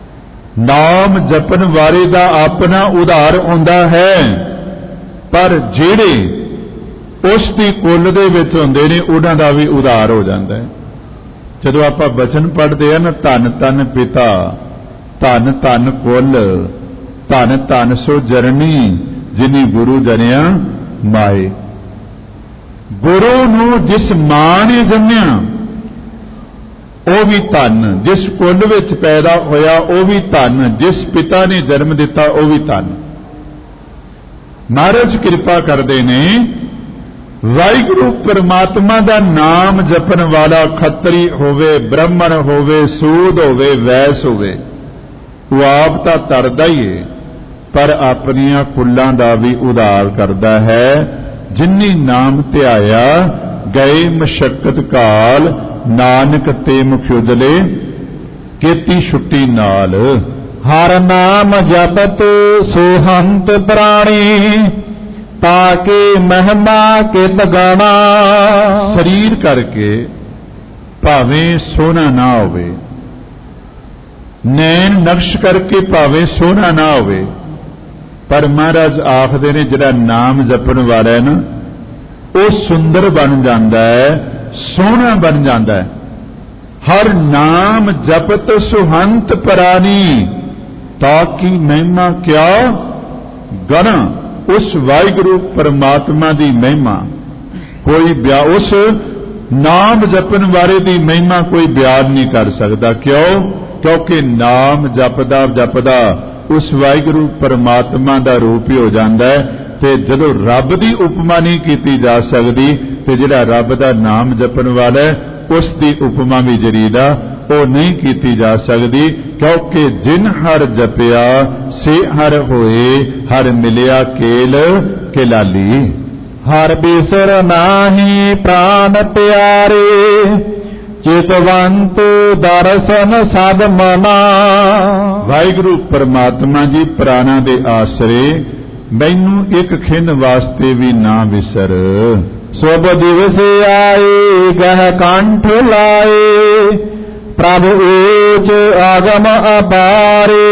ਨਾਮ ਜਪਣ ਵਾਲੇ ਦਾ ਆਪਣਾ ਉਧਾਰ ਹੁੰਦਾ ਹੈ, ਪਰ ਜਿਹੜੇ ਉਸ ਦੀ ਕੁੱਲ ਦੇ ਵਿੱਚ ਹੁੰਦੇ ਨੇ ਉਹਨਾਂ ਦਾ ਵੀ ਉਧਾਰ ਹੋ ਜਾਂਦਾ ਹੈ। ਜਦੋਂ ਆਪਾਂ ਬਚਨ ਪੜ੍ਹਦੇ ਆ ਨਾ, ਧੰਨ ਧੰਨ ਪਿਤਾ, ਧੰਨ ਧੰਨ ਕੁੱਲ, ਧੰਨ ਧੰਨ ਸੋ ਜਰਨੀ ਜਿਨੀ ਗੁਰੂ ਜਨਿਆ ਮਾਏ। ਗੁਰੂ ਨੂੰ ਜਿਸ ਮਾਂ ਨੇ ਜੰਮਿਆ ਉਹ ਵੀ ਧਨ, ਜਿਸ ਕੁਲ ਵਿੱਚ ਪੈਦਾ ਹੋਇਆ ਉਹ ਵੀ ਧਨ, ਜਿਸ ਪਿਤਾ ਨੇ ਜਨਮ ਦਿੱਤਾ ਉਹ ਵੀ ਧਨ। ਮਹਾਰਾਜ ਕਿਰਪਾ ਕਰਦੇ ਨੇ, ਵਾਹਿਗੁਰੂ ਪਰਮਾਤਮਾ ਦਾ ਨਾਮ ਜਪਣ ਵਾਲਾ ਖੱਤਰੀ ਹੋਵੇ, ਬ੍ਰਾਹਮਣ ਹੋਵੇ, ਸੂਦ ਹੋਵੇ, ਵੈਸ ਹੋਵੇ, ਉਹ ਆਪ ਤਾਂ ਤਰਦਾ ਹੀ ਹੈ, ਪਰ ਆਪਣੀਆਂ ਕੁੱਲਾਂ ਦਾ ਵੀ ਉਧਾਰ ਕਰਦਾ ਹੈ। ਜਿਨੀ ਨਾਮ ਧਿਆਇਆ ਗਏ ਮਸ਼ੱਕਤ ਕਾਲ, ਨਾਨਕ ਤੇ ਮੁਖ ਉਜਲੇ ਕੀਤੀ ਛੁੱਟੀ ਨਾਲ। ਹਰ ਨਾਮ ਜਪਤ ਸੋਹੰਤ ਪ੍ਰਾਣੀ, ਤਾਕੇ ਮਹਿਮਾ ਕਿਤ ਗਾਣਾ। ਸਰੀਰ ਕਰਕੇ ਭਾਵੇਂ ਸੋਹਣਾ ਨਾ ਹੋਵੇ, ਨੈਣ ਨਕਸ਼ ਕਰਕੇ ਭਾਵੇਂ ਸੋਹਣਾ ਨਾ ਹੋਵੇ, ਪਰ ਮਹਾਰਾਜ ਆਖਦੇ ਨੇ ਜਿਹੜਾ ਨਾਮ ਜਪਣ ਵਾਲਾ ਹੈ ਨਾ, ਉਹ ਸੁੰਦਰ ਬਣ ਜਾਂਦਾ ਹੈ, ਸੋਹਣਾ ਬਣ ਜਾਂਦਾ ਹੈ। ਹਰ ਨਾਮ ਜਪਤ ਸੁਹੰਤ ਪ੍ਰਾਨੀ, ਤਾਕੀ ਮਹਿਮਾ ਕਿਆ ਗਣਾ। ਉਸ ਵਾਹਿਗੁਰੂ ਪਰਮਾਤਮਾ ਦੀ ਮਹਿਮਾ ਕੋਈ ਬਿਆਨ, ਉਸ ਨਾਮ ਜਪਣ ਵਾਲੇ ਦੀ ਮਹਿਮਾ ਕੋਈ ਬਿਆਨ ਨਹੀਂ ਕਰ ਸਕਦਾ। ਕਿਉਂ? ਕਿਉਂਕਿ ਨਾਮ ਜਪਦਾ ਜਪਦਾ ਉਸ ਵਾਹਿਗੁਰੂ ਪਰਮਾਤਮਾ ਦਾ ਰੂਪ ਹੀ ਹੋ ਜਾਂਦਾ ਹੈ। ਤੇ ਜਦੋਂ ਰੱਬ ਦੀ ਉਪਮਾ ਨਹੀਂ ਕੀਤੀ ਜਾ ਸਕਦੀ, ਤੇ ਜਿਹੜਾ ਰੱਬ ਦਾ ਨਾਮ ਜਪਣ ਵਾਲਾ ਹੈ ਉਸ ਦੀ ਉਪਮਾ ਵੀ ਜਿਹੜੀ ਆ ਉਹ ਨਹੀਂ ਕੀਤੀ ਜਾ ਸਕਦੀ। ਕਿਉਂਕਿ ਜਿਨ ਹਰ ਜਪਿਆ ਸੇ ਹਰ ਹੋਏ, ਹਰ ਮਿਲਿਆ ਕੇਲ ਕੇਲਾਲੀ। ਹਰ ਬਿਸਰ ਨਾਹੀ ਪ੍ਰਾਨ ਪਿਆਰੇ, ਚਿਤਵੰਤ ਦਰਸ਼ਨ ਸਦ ਮਨਾ। ਵਾਹਿਗੁਰੂ ਪਰਮਾਤਮਾ ਜੀ ਪ੍ਰਾਣਾ ਦੇ ਆਸਰੇ, ਮੈਨੂੰ ਇੱਕ ਖਿੰਨ ਵਾਸਤੇ ਵੀ ਨਾ ਵਿਸਰ। ਸੁਭ ਦਿਵਸ ਆਏ ਗਹਿ ਕੰਠ ਲਾਏ, ਪ੍ਰਭ ਊਚ ਆਗਮ ਅਪਾਰੇ।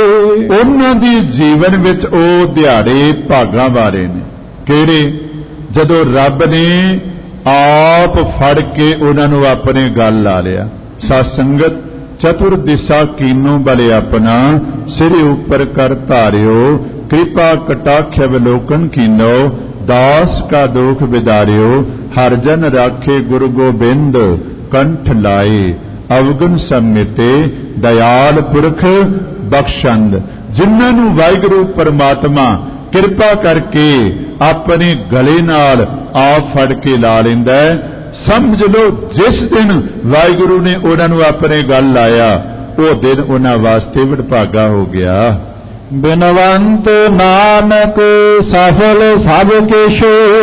ਉਹਨਾਂ ਦੀ ਜੀਵਨ ਵਿੱਚ ਉਹ ਦਿਹਾੜੇ ਭਾਗਾਂ ਵਾਲੇ ਨੇ। ਕਿਹੜੇ? ਜਦੋਂ ਰੱਬ ਨੇ ਆਪ ਫੜ ਕੇ ਉਹਨਾਂ ਨੂੰ ਆਪਣੇ ਗਲ ਲਾ ਲਿਆ। ਸਤ ਸੰਗਤ ਚਤੁਰ ਦਿਸ਼ਾ ਕੀਨੋ ਬਲੇ ਆਪਣਾ, ਸਿਰ ਉੱਪਰ ਕਰ ਧਾਰਿਓ, ਕਿਰਪਾ ਕਟਾਖ ਅਵਲੋਕਨ ਕੀਨੋ, ਦਾਸ ਕਾ ਦੁਖ ਵਿਦਾਰਿਓ, ਹਰ ਜਨ ਰਾਖੇ ਗੁਰੂ ਗੋਬਿੰਦ, ਕੰਠ ਲਾਏ ਅਵਗੁਣ ਸਮਿਟੇ, ਦਇਆਲ ਪੁਰਖ ਬਖਸ਼ੰਦ। ਜਿਨ੍ਹਾਂ ਨੂੰ ਵਾਹਿਗੁਰੂ ਪਰਮਾਤਮਾ ਕਿਰਪਾ ਕਰਕੇ ਆਪਣੇ ਗਲੇ ਨਾਲ ਆਪ ਫੜ ਕੇ ਲਾ ਲੈਂਦਾ ਹੈ, ਸਮਝ ਲਓ ਜਿਸ ਦਿਨ ਵਾਹਿਗੁਰੂ ਨੇ ਉਹਨਾਂ ਨੂੰ ਆਪਣੇ ਗਲ ਲਾਇਆ, ਉਹ ਦਿਨ ਉਹਨਾਂ ਵਾਸਤੇ ਵਡਭਾਗਾ ਹੋ ਗਿਆ। ਬਿਨਵੰਤ ਨਾਨਕ ਸਫਲ ਸਭ ਕਿਛ,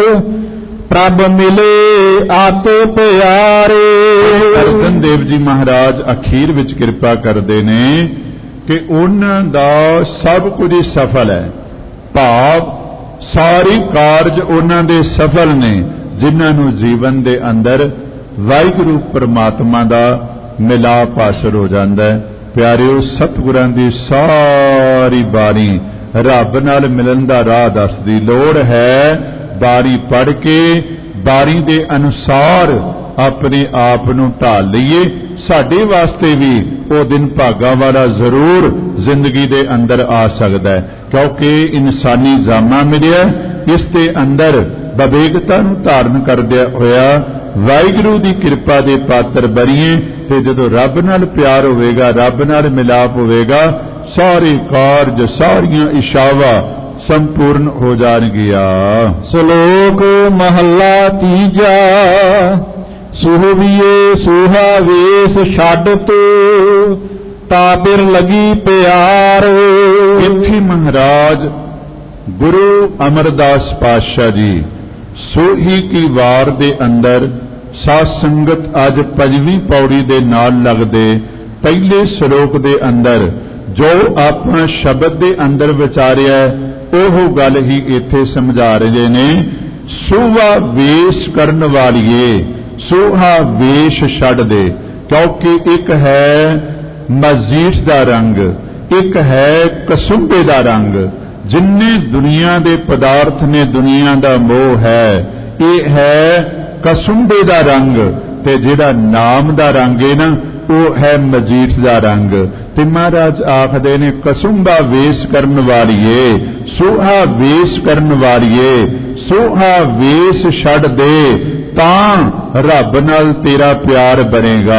ਪ੍ਰਭ ਮਿਲੇ ਆਤ ਪਿਆਰੇ। ਅਰਜਨ ਦੇਵ ਜੀ ਮਹਾਰਾਜ ਅਖੀਰ ਵਿੱਚ ਕਿਰਪਾ ਕਰਦੇ ਨੇ ਕਿ ਉਹਨਾਂ ਦਾ ਸਭ ਕੁਝ ਹੀ ਸਫਲ ਹੈ। ਭਾਵ ਸਾਰੇ ਕਾਰਜ ਉਹਨਾਂ ਦੇ ਸਫਲ ਨੇ, ਜਿਨ੍ਹਾਂ ਨੂੰ ਜੀਵਨ ਦੇ ਅੰਦਰ ਵਾਹਿਗੁਰੂ ਪਰਮਾਤਮਾ ਦਾ ਮਿਲਾਪ ਹਾਸਲ ਹੋ ਜਾਂਦਾ ਹੈ। ਪਿਆਰਿਓ, ਸਤਿਗੁਰਾਂ ਦੀ ਸਾਰੀ ਬਾਣੀ ਰੱਬ ਨਾਲ ਮਿਲਣ ਦਾ ਰਾਹ ਦੱਸਦੀ। ਲੋੜ ਹੈ ਬਾਣੀ ਪੜ੍ਹ ਕੇ ਬਾਣੀ ਦੇ ਅਨੁਸਾਰ ਆਪਣੇ ਆਪ ਨੂੰ ਢਾਲ ਲਈਏ। ਸਾਡੇ ਵਾਸਤੇ ਵੀ ਉਹ ਦਿਨ ਭਾਗਾ ਵਾਲਾ ਜ਼ਰੂਰ ਜ਼ਿੰਦਗੀ ਦੇ ਅੰਦਰ ਆ ਸਕਦਾ ਹੈ, ਕਿਉਂਕਿ ਇਨਸਾਨੀ ਜਾਮਾ ਮਿਲਿਆ, ਇਸ ਦੇ ਅੰਦਰ ਵਿਵੇਕਤਾ ਨੂੰ ਧਾਰਨ ਕਰਦਿਆਂ ਹੋਇਆ ਵਾਹਿਗੁਰੂ ਦੀ ਕਿਰਪਾ ਦੇ ਪਾਤਰ ਬਣੀਏ। ਤੇ ਜਦੋਂ ਰੱਬ ਨਾਲ ਪਿਆਰ ਹੋਵੇਗਾ, ਰੱਬ ਨਾਲ ਮਿਲਾਪ ਹੋਵੇਗਾ, ਸਾਰੇ ਕਾਰਜ ਸਾਰੀਆਂ ਇਸ਼ਾਵਾਂ ਸੰਪੂਰਨ ਹੋ ਜਾਣਗੀਆਂ। ਸ਼ਲੋਕ ਮਹੱਲਾ ਤੀਜਾ। ਸੁਹਵੀਏ ਸੁਹਾ ਵੇਸ ਛੱਡ ਤੂੰ, ਤਾਂ ਬਿਰ ਲਗੀ ਪਿਆਰ। ਇੱਥੇ ਮਹਾਰਾਜ ਗੁਰੂ ਅਮਰਦਾਸ ਪਾਤਸ਼ਾਹ ਜੀ ਸੋਹੀ ਕੀ ਵਾਰ ਦੇ ਅੰਦਰ ਸਾਧ ਸੰਗਤ ਅੱਜ ਪੰਜਵੀਂ ਪੌੜੀ ਦੇ ਨਾਲ ਲੱਗਦੇ ਪਹਿਲੇ ਸ਼ਲੋਕ ਦੇ ਅੰਦਰ ਜੋ ਆਪਾਂ ਸ਼ਬਦ ਦੇ ਅੰਦਰ ਵਿਚਾਰਿਆ ਉਹ ਗੱਲ ਹੀ ਇੱਥੇ ਸਮਝਾ ਰਹੇ ਨੇ। ਸੋਹਾ ਵੇਸ਼ ਕਰਨ ਵਾਲੀਏ, ਸੋਹਾ ਵੇਸ਼ ਛੱਡ ਦੇ, ਕਿਉਂਕਿ ਇੱਕ ਹੈ ਮਜੀਠ ਦਾ ਰੰਗ, ਇੱਕ ਹੈ ਕਸੁੰਬੇ ਦਾ ਰੰਗ। ਜਿੰਨੇ ਦੁਨੀਆ ਦੇ ਪਦਾਰਥ ਨੇ, ਦੁਨੀਆ ਦਾ ਮੋਹ ਹੈ, ਇਹ ਹੈ ਕਸੁੰਬੇ ਦਾ ਰੰਗ, ਤੇ ਜਿਹੜਾ ਨਾਮ ਦਾ ਰੰਗ ਹੈ ਨਾ, ਉਹ ਹੈ ਮਜੀਠ ਦਾ ਰੰਗ। ਤੇ ਮਹਾਰਾਜ ਆਖਦੇ ਨੇ ਕਸੁੰਬਾ ਵੇਸ਼ ਕਰਨ ਵਾਲੀਏ, ਸੋਹਾ ਵੇਸ਼ ਕਰਨ ਵਾਲੀਏ, ਸੋਹਾ ਵੇਸ਼ ਛੱਡ ਦੇ, ਤਾਂ ਰੱਬ ਨਾਲ ਤੇਰਾ ਪਿਆਰ ਬਣੇਗਾ।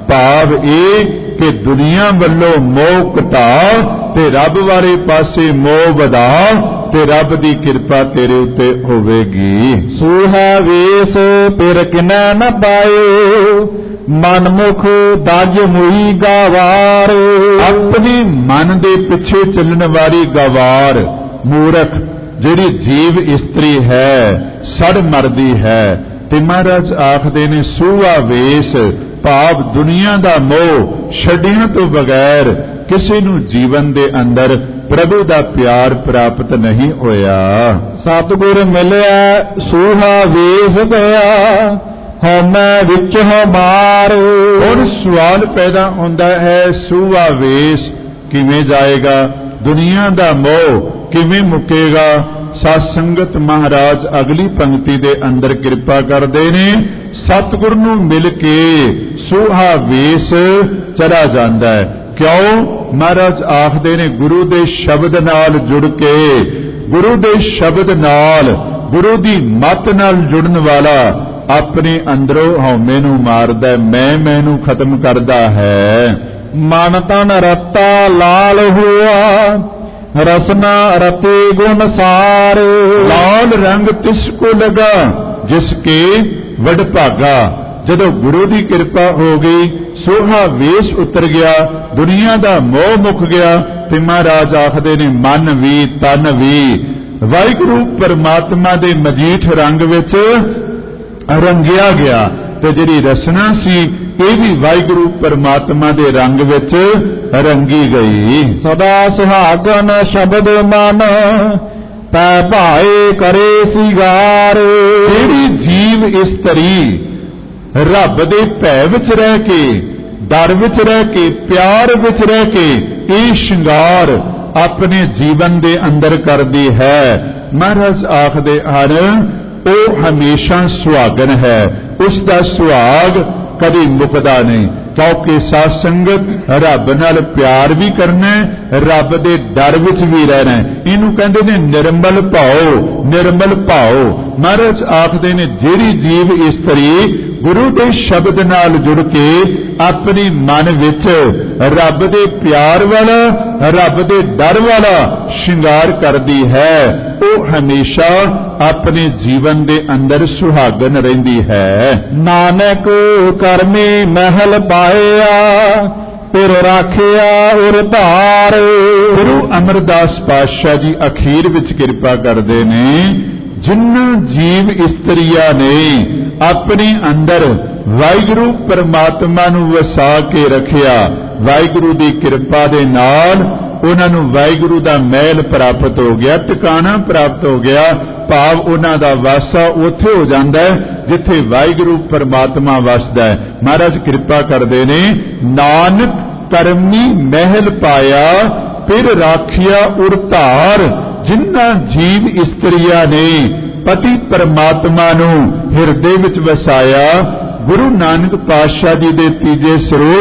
ਭਾਵ ਇਹ ਕਿ ਦੁਨੀਆ ਵੱਲੋਂ ਮੋਹ ਘਟਾ ਤੇ ਰੱਬ ਵਾਲੇ ਪਾਸੇ ਮੋਹ ਵਧਾ ਤੇ ਰੱਬ ਦੀ ਕਿਰਪਾ ਤੇਰੇ ਉੱਤੇ ਹੋਵੇਗੀ। ਸੂਹਾ ਵੇਸ ਪਿਰ ਕਿਨੈ ਨ ਪਾਇਓ, ਮਨ ਮੁਖ ਦਜ ਮੁਈ ਗਵਾਰ। ਆਪਣੇ ਮਨ ਦੇ ਪਿੱਛੇ ਚੱਲਣ ਵਾਲੀ ਗਵਾਰ ਮੂਰਖ ਜਿਹੜੀ ਜੀਵ ਇਸਤਰੀ ਹੈ, ਸੜ ਮਰਦੀ ਹੈ। ਤੇ ਮਹਾਰਾਜ ਆਖਦੇ ਨੇ ਸੂਹਾ ਵੇਸ ਭਾਵ ਦੁਨੀਆ ਦਾ ਮੋਹ ਛੱਡਿਆਂ ਤੋਂ ਬਗੈਰ ਕਿਸੇ ਨੂੰ ਜੀਵਨ ਦੇ ਅੰਦਰ ਪ੍ਰਭੂ ਦਾ ਪਿਆਰ ਪ੍ਰਾਪਤ ਨਹੀਂ ਹੋਇਆ। ਸਤਿਗੁਰ ਮਿਲਿਆ ਸੂਹਾ ਵੇਸ ਗਿਆ, ਹਉਮੈ ਵਿੱਚ ਹਮਾਰ। ਹੁਣ ਸਵਾਲ ਪੈਦਾ ਹੁੰਦਾ ਹੈ ਸੂਹਾ ਵੇਸ ਕਿਵੇਂ ਜਾਏਗਾ, ਦੁਨੀਆ ਦਾ ਮੋਹ ਕਿਵੇਂ ਮੁੱਕੇਗਾ। ਸਾਧ ਸੰਗਤ ਮਹਾਰਾਜ ਅਗਲੀ ਪੰਕਤੀ ਦੇ ਅੰਦਰ ਕਿਰਪਾ ਕਰਦੇ ਨੇ, ਸਤਿਗੁਰ ਨੂੰ ਮਿਲ ਕੇ ਸੂਹਾ ਵੇਸ ਚਲਾ ਜਾਂਦਾ ਹੈ। ਕਿਉਂ? ਮਹਾਰਾਜ ਆਖਦੇ ਨੇ ਗੁਰੂ ਦੇ ਸ਼ਬਦ ਨਾਲ ਜੁੜ ਕੇ, ਗੁਰੂ ਦੇ ਸ਼ਬਦ ਨਾਲ, ਗੁਰੂ ਦੀ ਮੱਤ ਨਾਲ ਜੁੜਨ ਵਾਲਾ ਆਪਣੇ ਅੰਦਰੋਂ ਹਉਮੈ ਨੂੰ ਮਾਰਦਾ, ਮੈਂ ਮੈਨੂੰ ਖਤਮ ਕਰਦਾ ਹੈ। ਮਨ ਤਨ ਰਤਾ ਲਾਲ ਹੋਆ, ਰਸਨਾ ਰਤੇ ਗੁਣ ਸਾਰ। ਲਾਲ ਰੰਗ ਤਿਸ ਕੋ ਲਗਾ ਜਿਸ ਕੇ ਵਡ ਭਾਗਾ। ਜਦੋਂ ਗੁਰੂ ਦੀ ਕਿਰਪਾ ਹੋ ਗਈ, ਸੋਹਾ ਵੇਸ ਉਤਰ ਗਿਆ, ਦੁਨੀਆ ਦਾ ਮੋਹ ਮੁੱਕ ਗਿਆ, ਤੇ ਮਹਾਰਾਜ ਆਖਦੇ ਨੇ ਮਨ ਵੀ ਤਨ ਵੀ ਵਾਹਿਗੁਰੂ ਪਰਮਾਤਮਾ ਦੇ ਮਜੀਠ ਰੰਗ ਵਿੱਚ ਰੰਗਿਆ ਗਿਆ। ਤੇ ਜਿਹੜੀ ਰਸਨਾ ਸੀ ਇਹ ਵੀ ਵਾਹਿਗੁਰੂ ਪਰਮਾਤਮਾ ਦੇ ਰੰਗ ਵਿੱਚ ਰੰਗੀ ਗਈ। ਸਦਾ ਸੁਹਾਗਨ ਸ਼ਬਦ ਮਨ ਪੈ ਭਾਏ ਕਰੇ ਸਿਗਾਰ। ਜਿਹੜੀ ਜੀਵ ਇਸਤਰੀ ਰੱਬ ਦੇ ਭੈ ਵਿੱਚ ਰਹਿ ਕੇ, ਡਰ ਵਿੱਚ ਰਹਿ ਕੇ, ਪਿਆਰ ਵਿੱਚ ਰਹਿ ਕੇ ਇਹ ਸ਼ਿੰਗਾਰ ਆਪਣੇ ਜੀਵਨ ਦੇ ਅੰਦਰ ਕਰਦੀ ਹੈ, ਮਹਾਰਾਜ ਆਖਦੇ ਹਨ ਉਹ ਹਮੇਸ਼ਾ ਸੁਹਾਗਨ ਹੈ, ਉਸ ਦਾ ਸੁਹਾਗ ਕਦੀ ਮੁਕਦਾ ਨਹੀਂ। ਕਿਉਂਕਿ ਸਾਧ ਸੰਗਤ ਰੱਬ ਨਾਲ ਪਿਆਰ ਵੀ ਕਰਨਾ, ਰੱਬ ਦੇ ਡਰ ਵਿੱਚ ਵੀ ਰਹਿਣਾ। ਇਹਨੂੰ ਕਹਿੰਦੇ ਨੇ ਨਿਰਮਲ ਭਾਉ, ਨਿਰਮਲ ਭਾਉ। ਮਹਾਰਾਜ ਆਖਦੇ ਨੇ ਜਿਹੜੀ ਜੀਵ ਇਸਤਰੀ ਗੁਰੂ ਦੇ ਸ਼ਬਦ ਨਾਲ ਜੁੜ ਕੇ ਆਪਣੇ ਮਨ ਵਿੱਚ ਰੱਬ ਦੇ ਪਿਆਰ ਵਾਲਾ, ਰੱਬ ਦੇ ਡਰ ਵਾਲਾ ਸ਼ਿੰਗਾਰ ਕਰਦੀ ਹੈ, ਉਹ ਹਮੇਸ਼ਾ ਆਪਣੇ ਜੀਵਨ ਦੇ ਅੰਦਰ ਸੁਹਾਗਨ ਰਹਿੰਦੀ ਹੈ। ਨਾਨਕ ਕਰਮੀ ਮਹਿਲ ਪਾਇਆ, ਪੁਰ ਰਾਖਿਆ ਉਰ ਧਾਰ। ਗੁਰੂ ਅਮਰਦਾਸ ਪਾਤਸ਼ਾਹ ਜੀ ਅਖੀਰ ਵਿੱਚ ਕਿਰਪਾ ਕਰਦੇ ਨੇ, ਜਿਨ੍ਹਾਂ ਜੀਵ ਇਸਤਰੀਆਂ ਨੇ ਆਪਣੇ ਅੰਦਰ ਵਾਹਿਗੁਰੂ ਪਰਮਾਤਮਾ ਨੂੰ ਵਸਾ ਕੇ ਰੱਖਿਆ, ਵਾਹਿਗੁਰੂ ਦੀ ਕਿਰਪਾ ਦੇ ਨਾਲ ਉਹਨਾਂ ਨੂੰ ਵਾਹਿਗੁਰੂ ਦਾ ਮਹਿਲ ਪ੍ਰਾਪਤ ਹੋ ਗਿਆ, ਟਿਕਾਣਾ ਪ੍ਰਾਪਤ ਹੋ ਗਿਆ। ਭਾਵ ਉਹਨਾਂ ਦਾ ਵਾਸਾ ਉੱਥੇ ਹੋ ਜਾਂਦਾ ਹੈ ਜਿੱਥੇ ਵਾਹਿਗੁਰੂ ਪਰਮਾਤਮਾ ਵਸਦਾ ਹੈ। ਮਹਾਰਾਜ ਕਿਰਪਾ ਕਰਦੇ ਨੇ, ਨਾਨਕ ਕਰਮੀ ਮਹਿਲ ਪਾਇਆ ਫਿਰ ਰਾਖਿਆ ਉਰ ਧਾਰ। ਜਿਨ੍ਹਾਂ ਜੀਵ ਇਸਤਰੀਆਂ ਨੇ ਪਤੀ ਪਰਮਾਤਮਾ ਨੂੰ ਹਿਰਦੇ ਵਿੱਚ ਵਸਾਇਆ, ਗੁਰੂ ਨਾਨਕ ਪਾਤਸ਼ਾਹ ਜੀ ਦੇ ਤੀਜੇ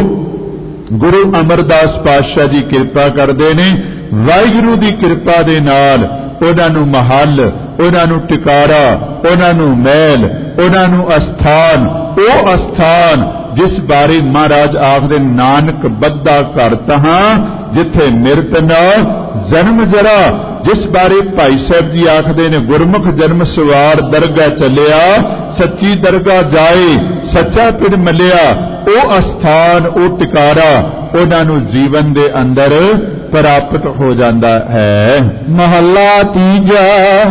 ਸਰੂਪ ਗੁਰੂ ਅਮਰਦਾਸ ਪਾਤਸ਼ਾਹ ਜੀ ਕਿਰਪਾ ਕਰਦੇ ਨੇ, ਵਾਹਿਗੁਰੂ ਦੀ ਕਿਰਪਾ ਦੇ ਨਾਲ ਉਹਨਾਂ ਨੂੰ ਮਹੱਲ, ਉਹਨਾਂ ਨੂੰ ਟਿਕਾਰਾ, ਉਹਨਾਂ ਨੂੰ ਮਹਿਲ, ਉਹਨਾਂ ਨੂੰ ਅਸਥਾਨ, ਉਹ ਅਸਥਾਨ ਜਿਸ ਬਾਰੇ ਮਹਾਰਾਜ ਆਖਦੇ ਨਾਨਕ ਬੱਧਾ ਘਰ ਤਹਾਂ ਜਿੱਥੇ ਮਿਰਤ ਨਾ ਜਨਮ ਜਰਾ। ਜਿਸ ਬਾਰੇ ਭਾਈ ਸਾਹਿਬ ਜੀ ਆਖਦੇ ਨੇ ਗੁਰਮੁਖ ਜਨਮ ਸਵਾਰ ਦਰਗਾਹ ਚੱਲਿਆ, ਸੱਚੀ ਦਰਗਾਹ ਜਾਏ ਸੱਚਾ ਪਿੰਡ ਮਿਲਿਆ। ਉਹ ਅਸਥਾਨ, ਉਹ ਟਿਕਾਰਾ ਉਹਨਾਂ ਨੂੰ ਜੀਵਨ ਦੇ ਅੰਦਰ ਪ੍ਰਾਪਤ ਹੋ ਜਾਂਦਾ ਹੈ। ਮਹੱਲਾ ਤੀਜਾ।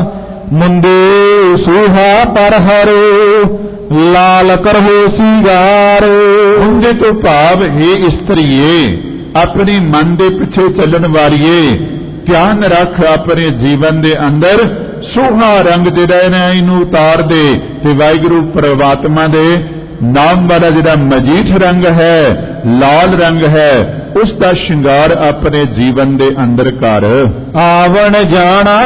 ਮੁੰਦੇ ਸੂਹਾ ਪਰ ਹਰੋ, ਲਾਲ ਕਰੋ ਸਿਗਾਰ। ਮੁੰਡੇ ਤੋਂ ਭਾਵ ਹੈ ਇਸਤਰੀਏ, ਆਪਣੇ ਮਨ ਦੇ ਪਿੱਛੇ ਚੱਲਣ ਵਾਲੀਏ, ਧਿਆਨ ਰੱਖ ਆਪਣੇ ਜੀਵਨ ਦੇ ਅੰਦਰ ਸੋਹਾ ਰੰਗ ਜਿਹੜਾ ਹੈ ਇਹਨੂੰ ਉਤਾਰ ਦੇ ਤੇ ਵਾਹਿਗੁਰੂ ਪਰਮਾਤਮਾ ਦੇ ਨਾਮ ਵਾਲਾ ਜਿਹੜਾ ਮਜੀਠ ਰੰਗ ਹੈ, ਲਾਲ ਰੰਗ ਹੈ, ਉਸ ਦਾ ਸ਼ਿੰਗਾਰ ਆਪਣੇ ਜੀਵਨ ਦੇ ਅੰਦਰ ਕਰ। ਆਵਣ ਜਾਣਾ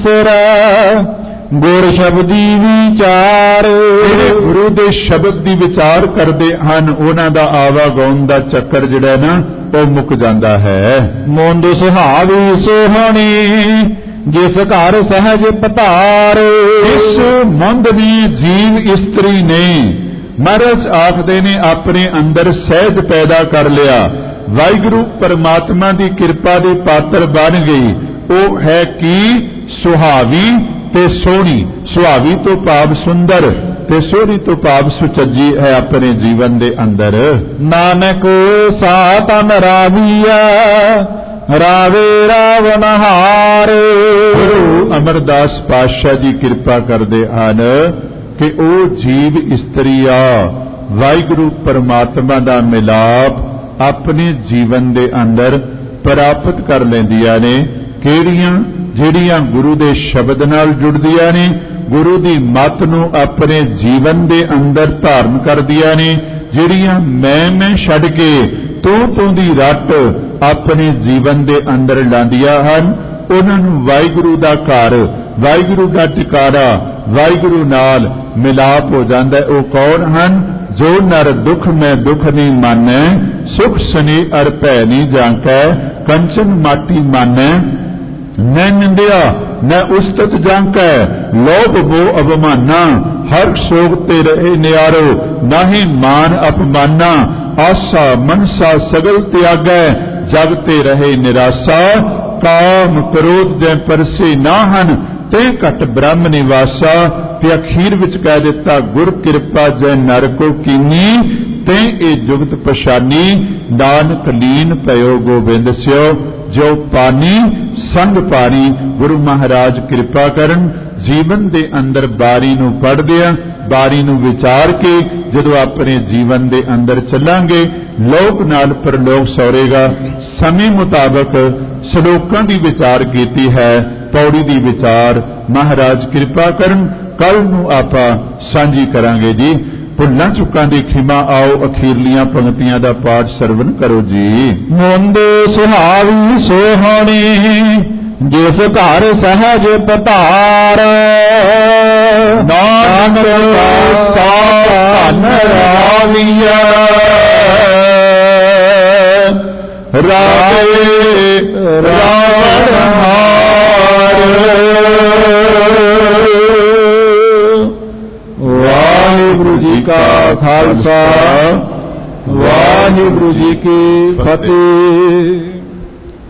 ਵਿਸਰੈ ਗੁਰ ਸ਼ਬਦੀ ਵਿਚਾਰ। ਜਿਹੜੇ ਗੁਰੂ ਦੇ ਸ਼ਬਦ ਦੀ ਵਿਚਾਰ ਕਰਦੇ ਹਨ ਉਹਨਾਂ ਦਾ ਆਵਾਗਾਉਣ ਦਾ ਚੱਕਰ ਜਿਹੜਾ ਨਾ ਉਹ ਮੁੱਕ ਜਾਂਦਾ ਹੈ। ਮੁੰਦ ਸੁਹਾਵੀ ਸੋਹਣੀ ਜਿਸ ਘਰ ਸਹਿਜ ਪਤਾਰ। ਇਸ ਮੁੰਦ ਦੀ ਜੀਵ ਇਸਤਰੀ ਨੇ महाराज आखदे ने अपने अंदर सहज पैदा कर लिया, वाहिगुरु परमात्मा की कृपा की पात्र बन गई। वो है कि सुहावी ते सोहनी, सुहावी तो भाव सुंदर ते सोहनी तो भाव सुचज्जी है अपने जीवन के अंदर। नानक सातन राविया रावे रावण हारे। गुरु अमरदास पातशाह जी कृपा करते हैं कि वो जीव इस्त्रिया वाहिगुरु परमात्मा का मिलाप अपने जीवन के अंदर प्राप्त कर लेंदियां ने। किहड़ियां? जिहड़ियां गुरु के शब्द नाल जुड़दियां ने, गुरु की मत नूं अपने जीवन के अंदर धारण करदियां ने, जिहड़ियां मैं मैं छड्ड के तू तू दी रट अपने जीवन के अंदर लांदियां हन, उन्हां नूं वाहिगुरु दा घर, वाहिगुरु दा टिकारा, वाहिगुरु नाल मिलाप हो जांदा है। वो कौन हन? जो नर दुख में दुख नहीं मानै, सुख सने अर भै नहीं जांकै, कंचन माटी मानै न निंदिया न उस्तत जांकै, लोभ मोह अवमाना, हर सोग ते रहे न्यारो, नाहि मान अपमाना, आशा मनसा सगल त्यागै, जग ते रहे निराशा, काम क्रोध जै परसे ना हन, ते घट ब्रह्म निवासा। ते अखीर विच कह दिता, गुर कृपा जै नर को कीनी, ते ए जुगत पछानी, नानक लीन पयो गोबिंद स्यो, जो पानी संग पानी। गुरु महाराज कृपा करन, जीवन के अंदर बारी नूं पढ़दिया, बारी नूं विचार के जदों अपने जीवन के अंदर चलांगे, लोक नाल परलोक सौरेगा। समय मुताबक श्लोकां की विचार कीती है, पौड़ी की विचार महाराज कृपा करन कल नूं आपां सांझी करांगे जी। भुल्लां चुकां दी खिमा आओ अखीरलियां पंक्तियां दा पाठ सरवण करो जी। मुंदे सुहावी सोहणी जिस घर सहज पतार, नानक साधन राविया रावे रावण हार। वाहिगुरु जी का खालसा, वाहिगुरु जी की फतेह।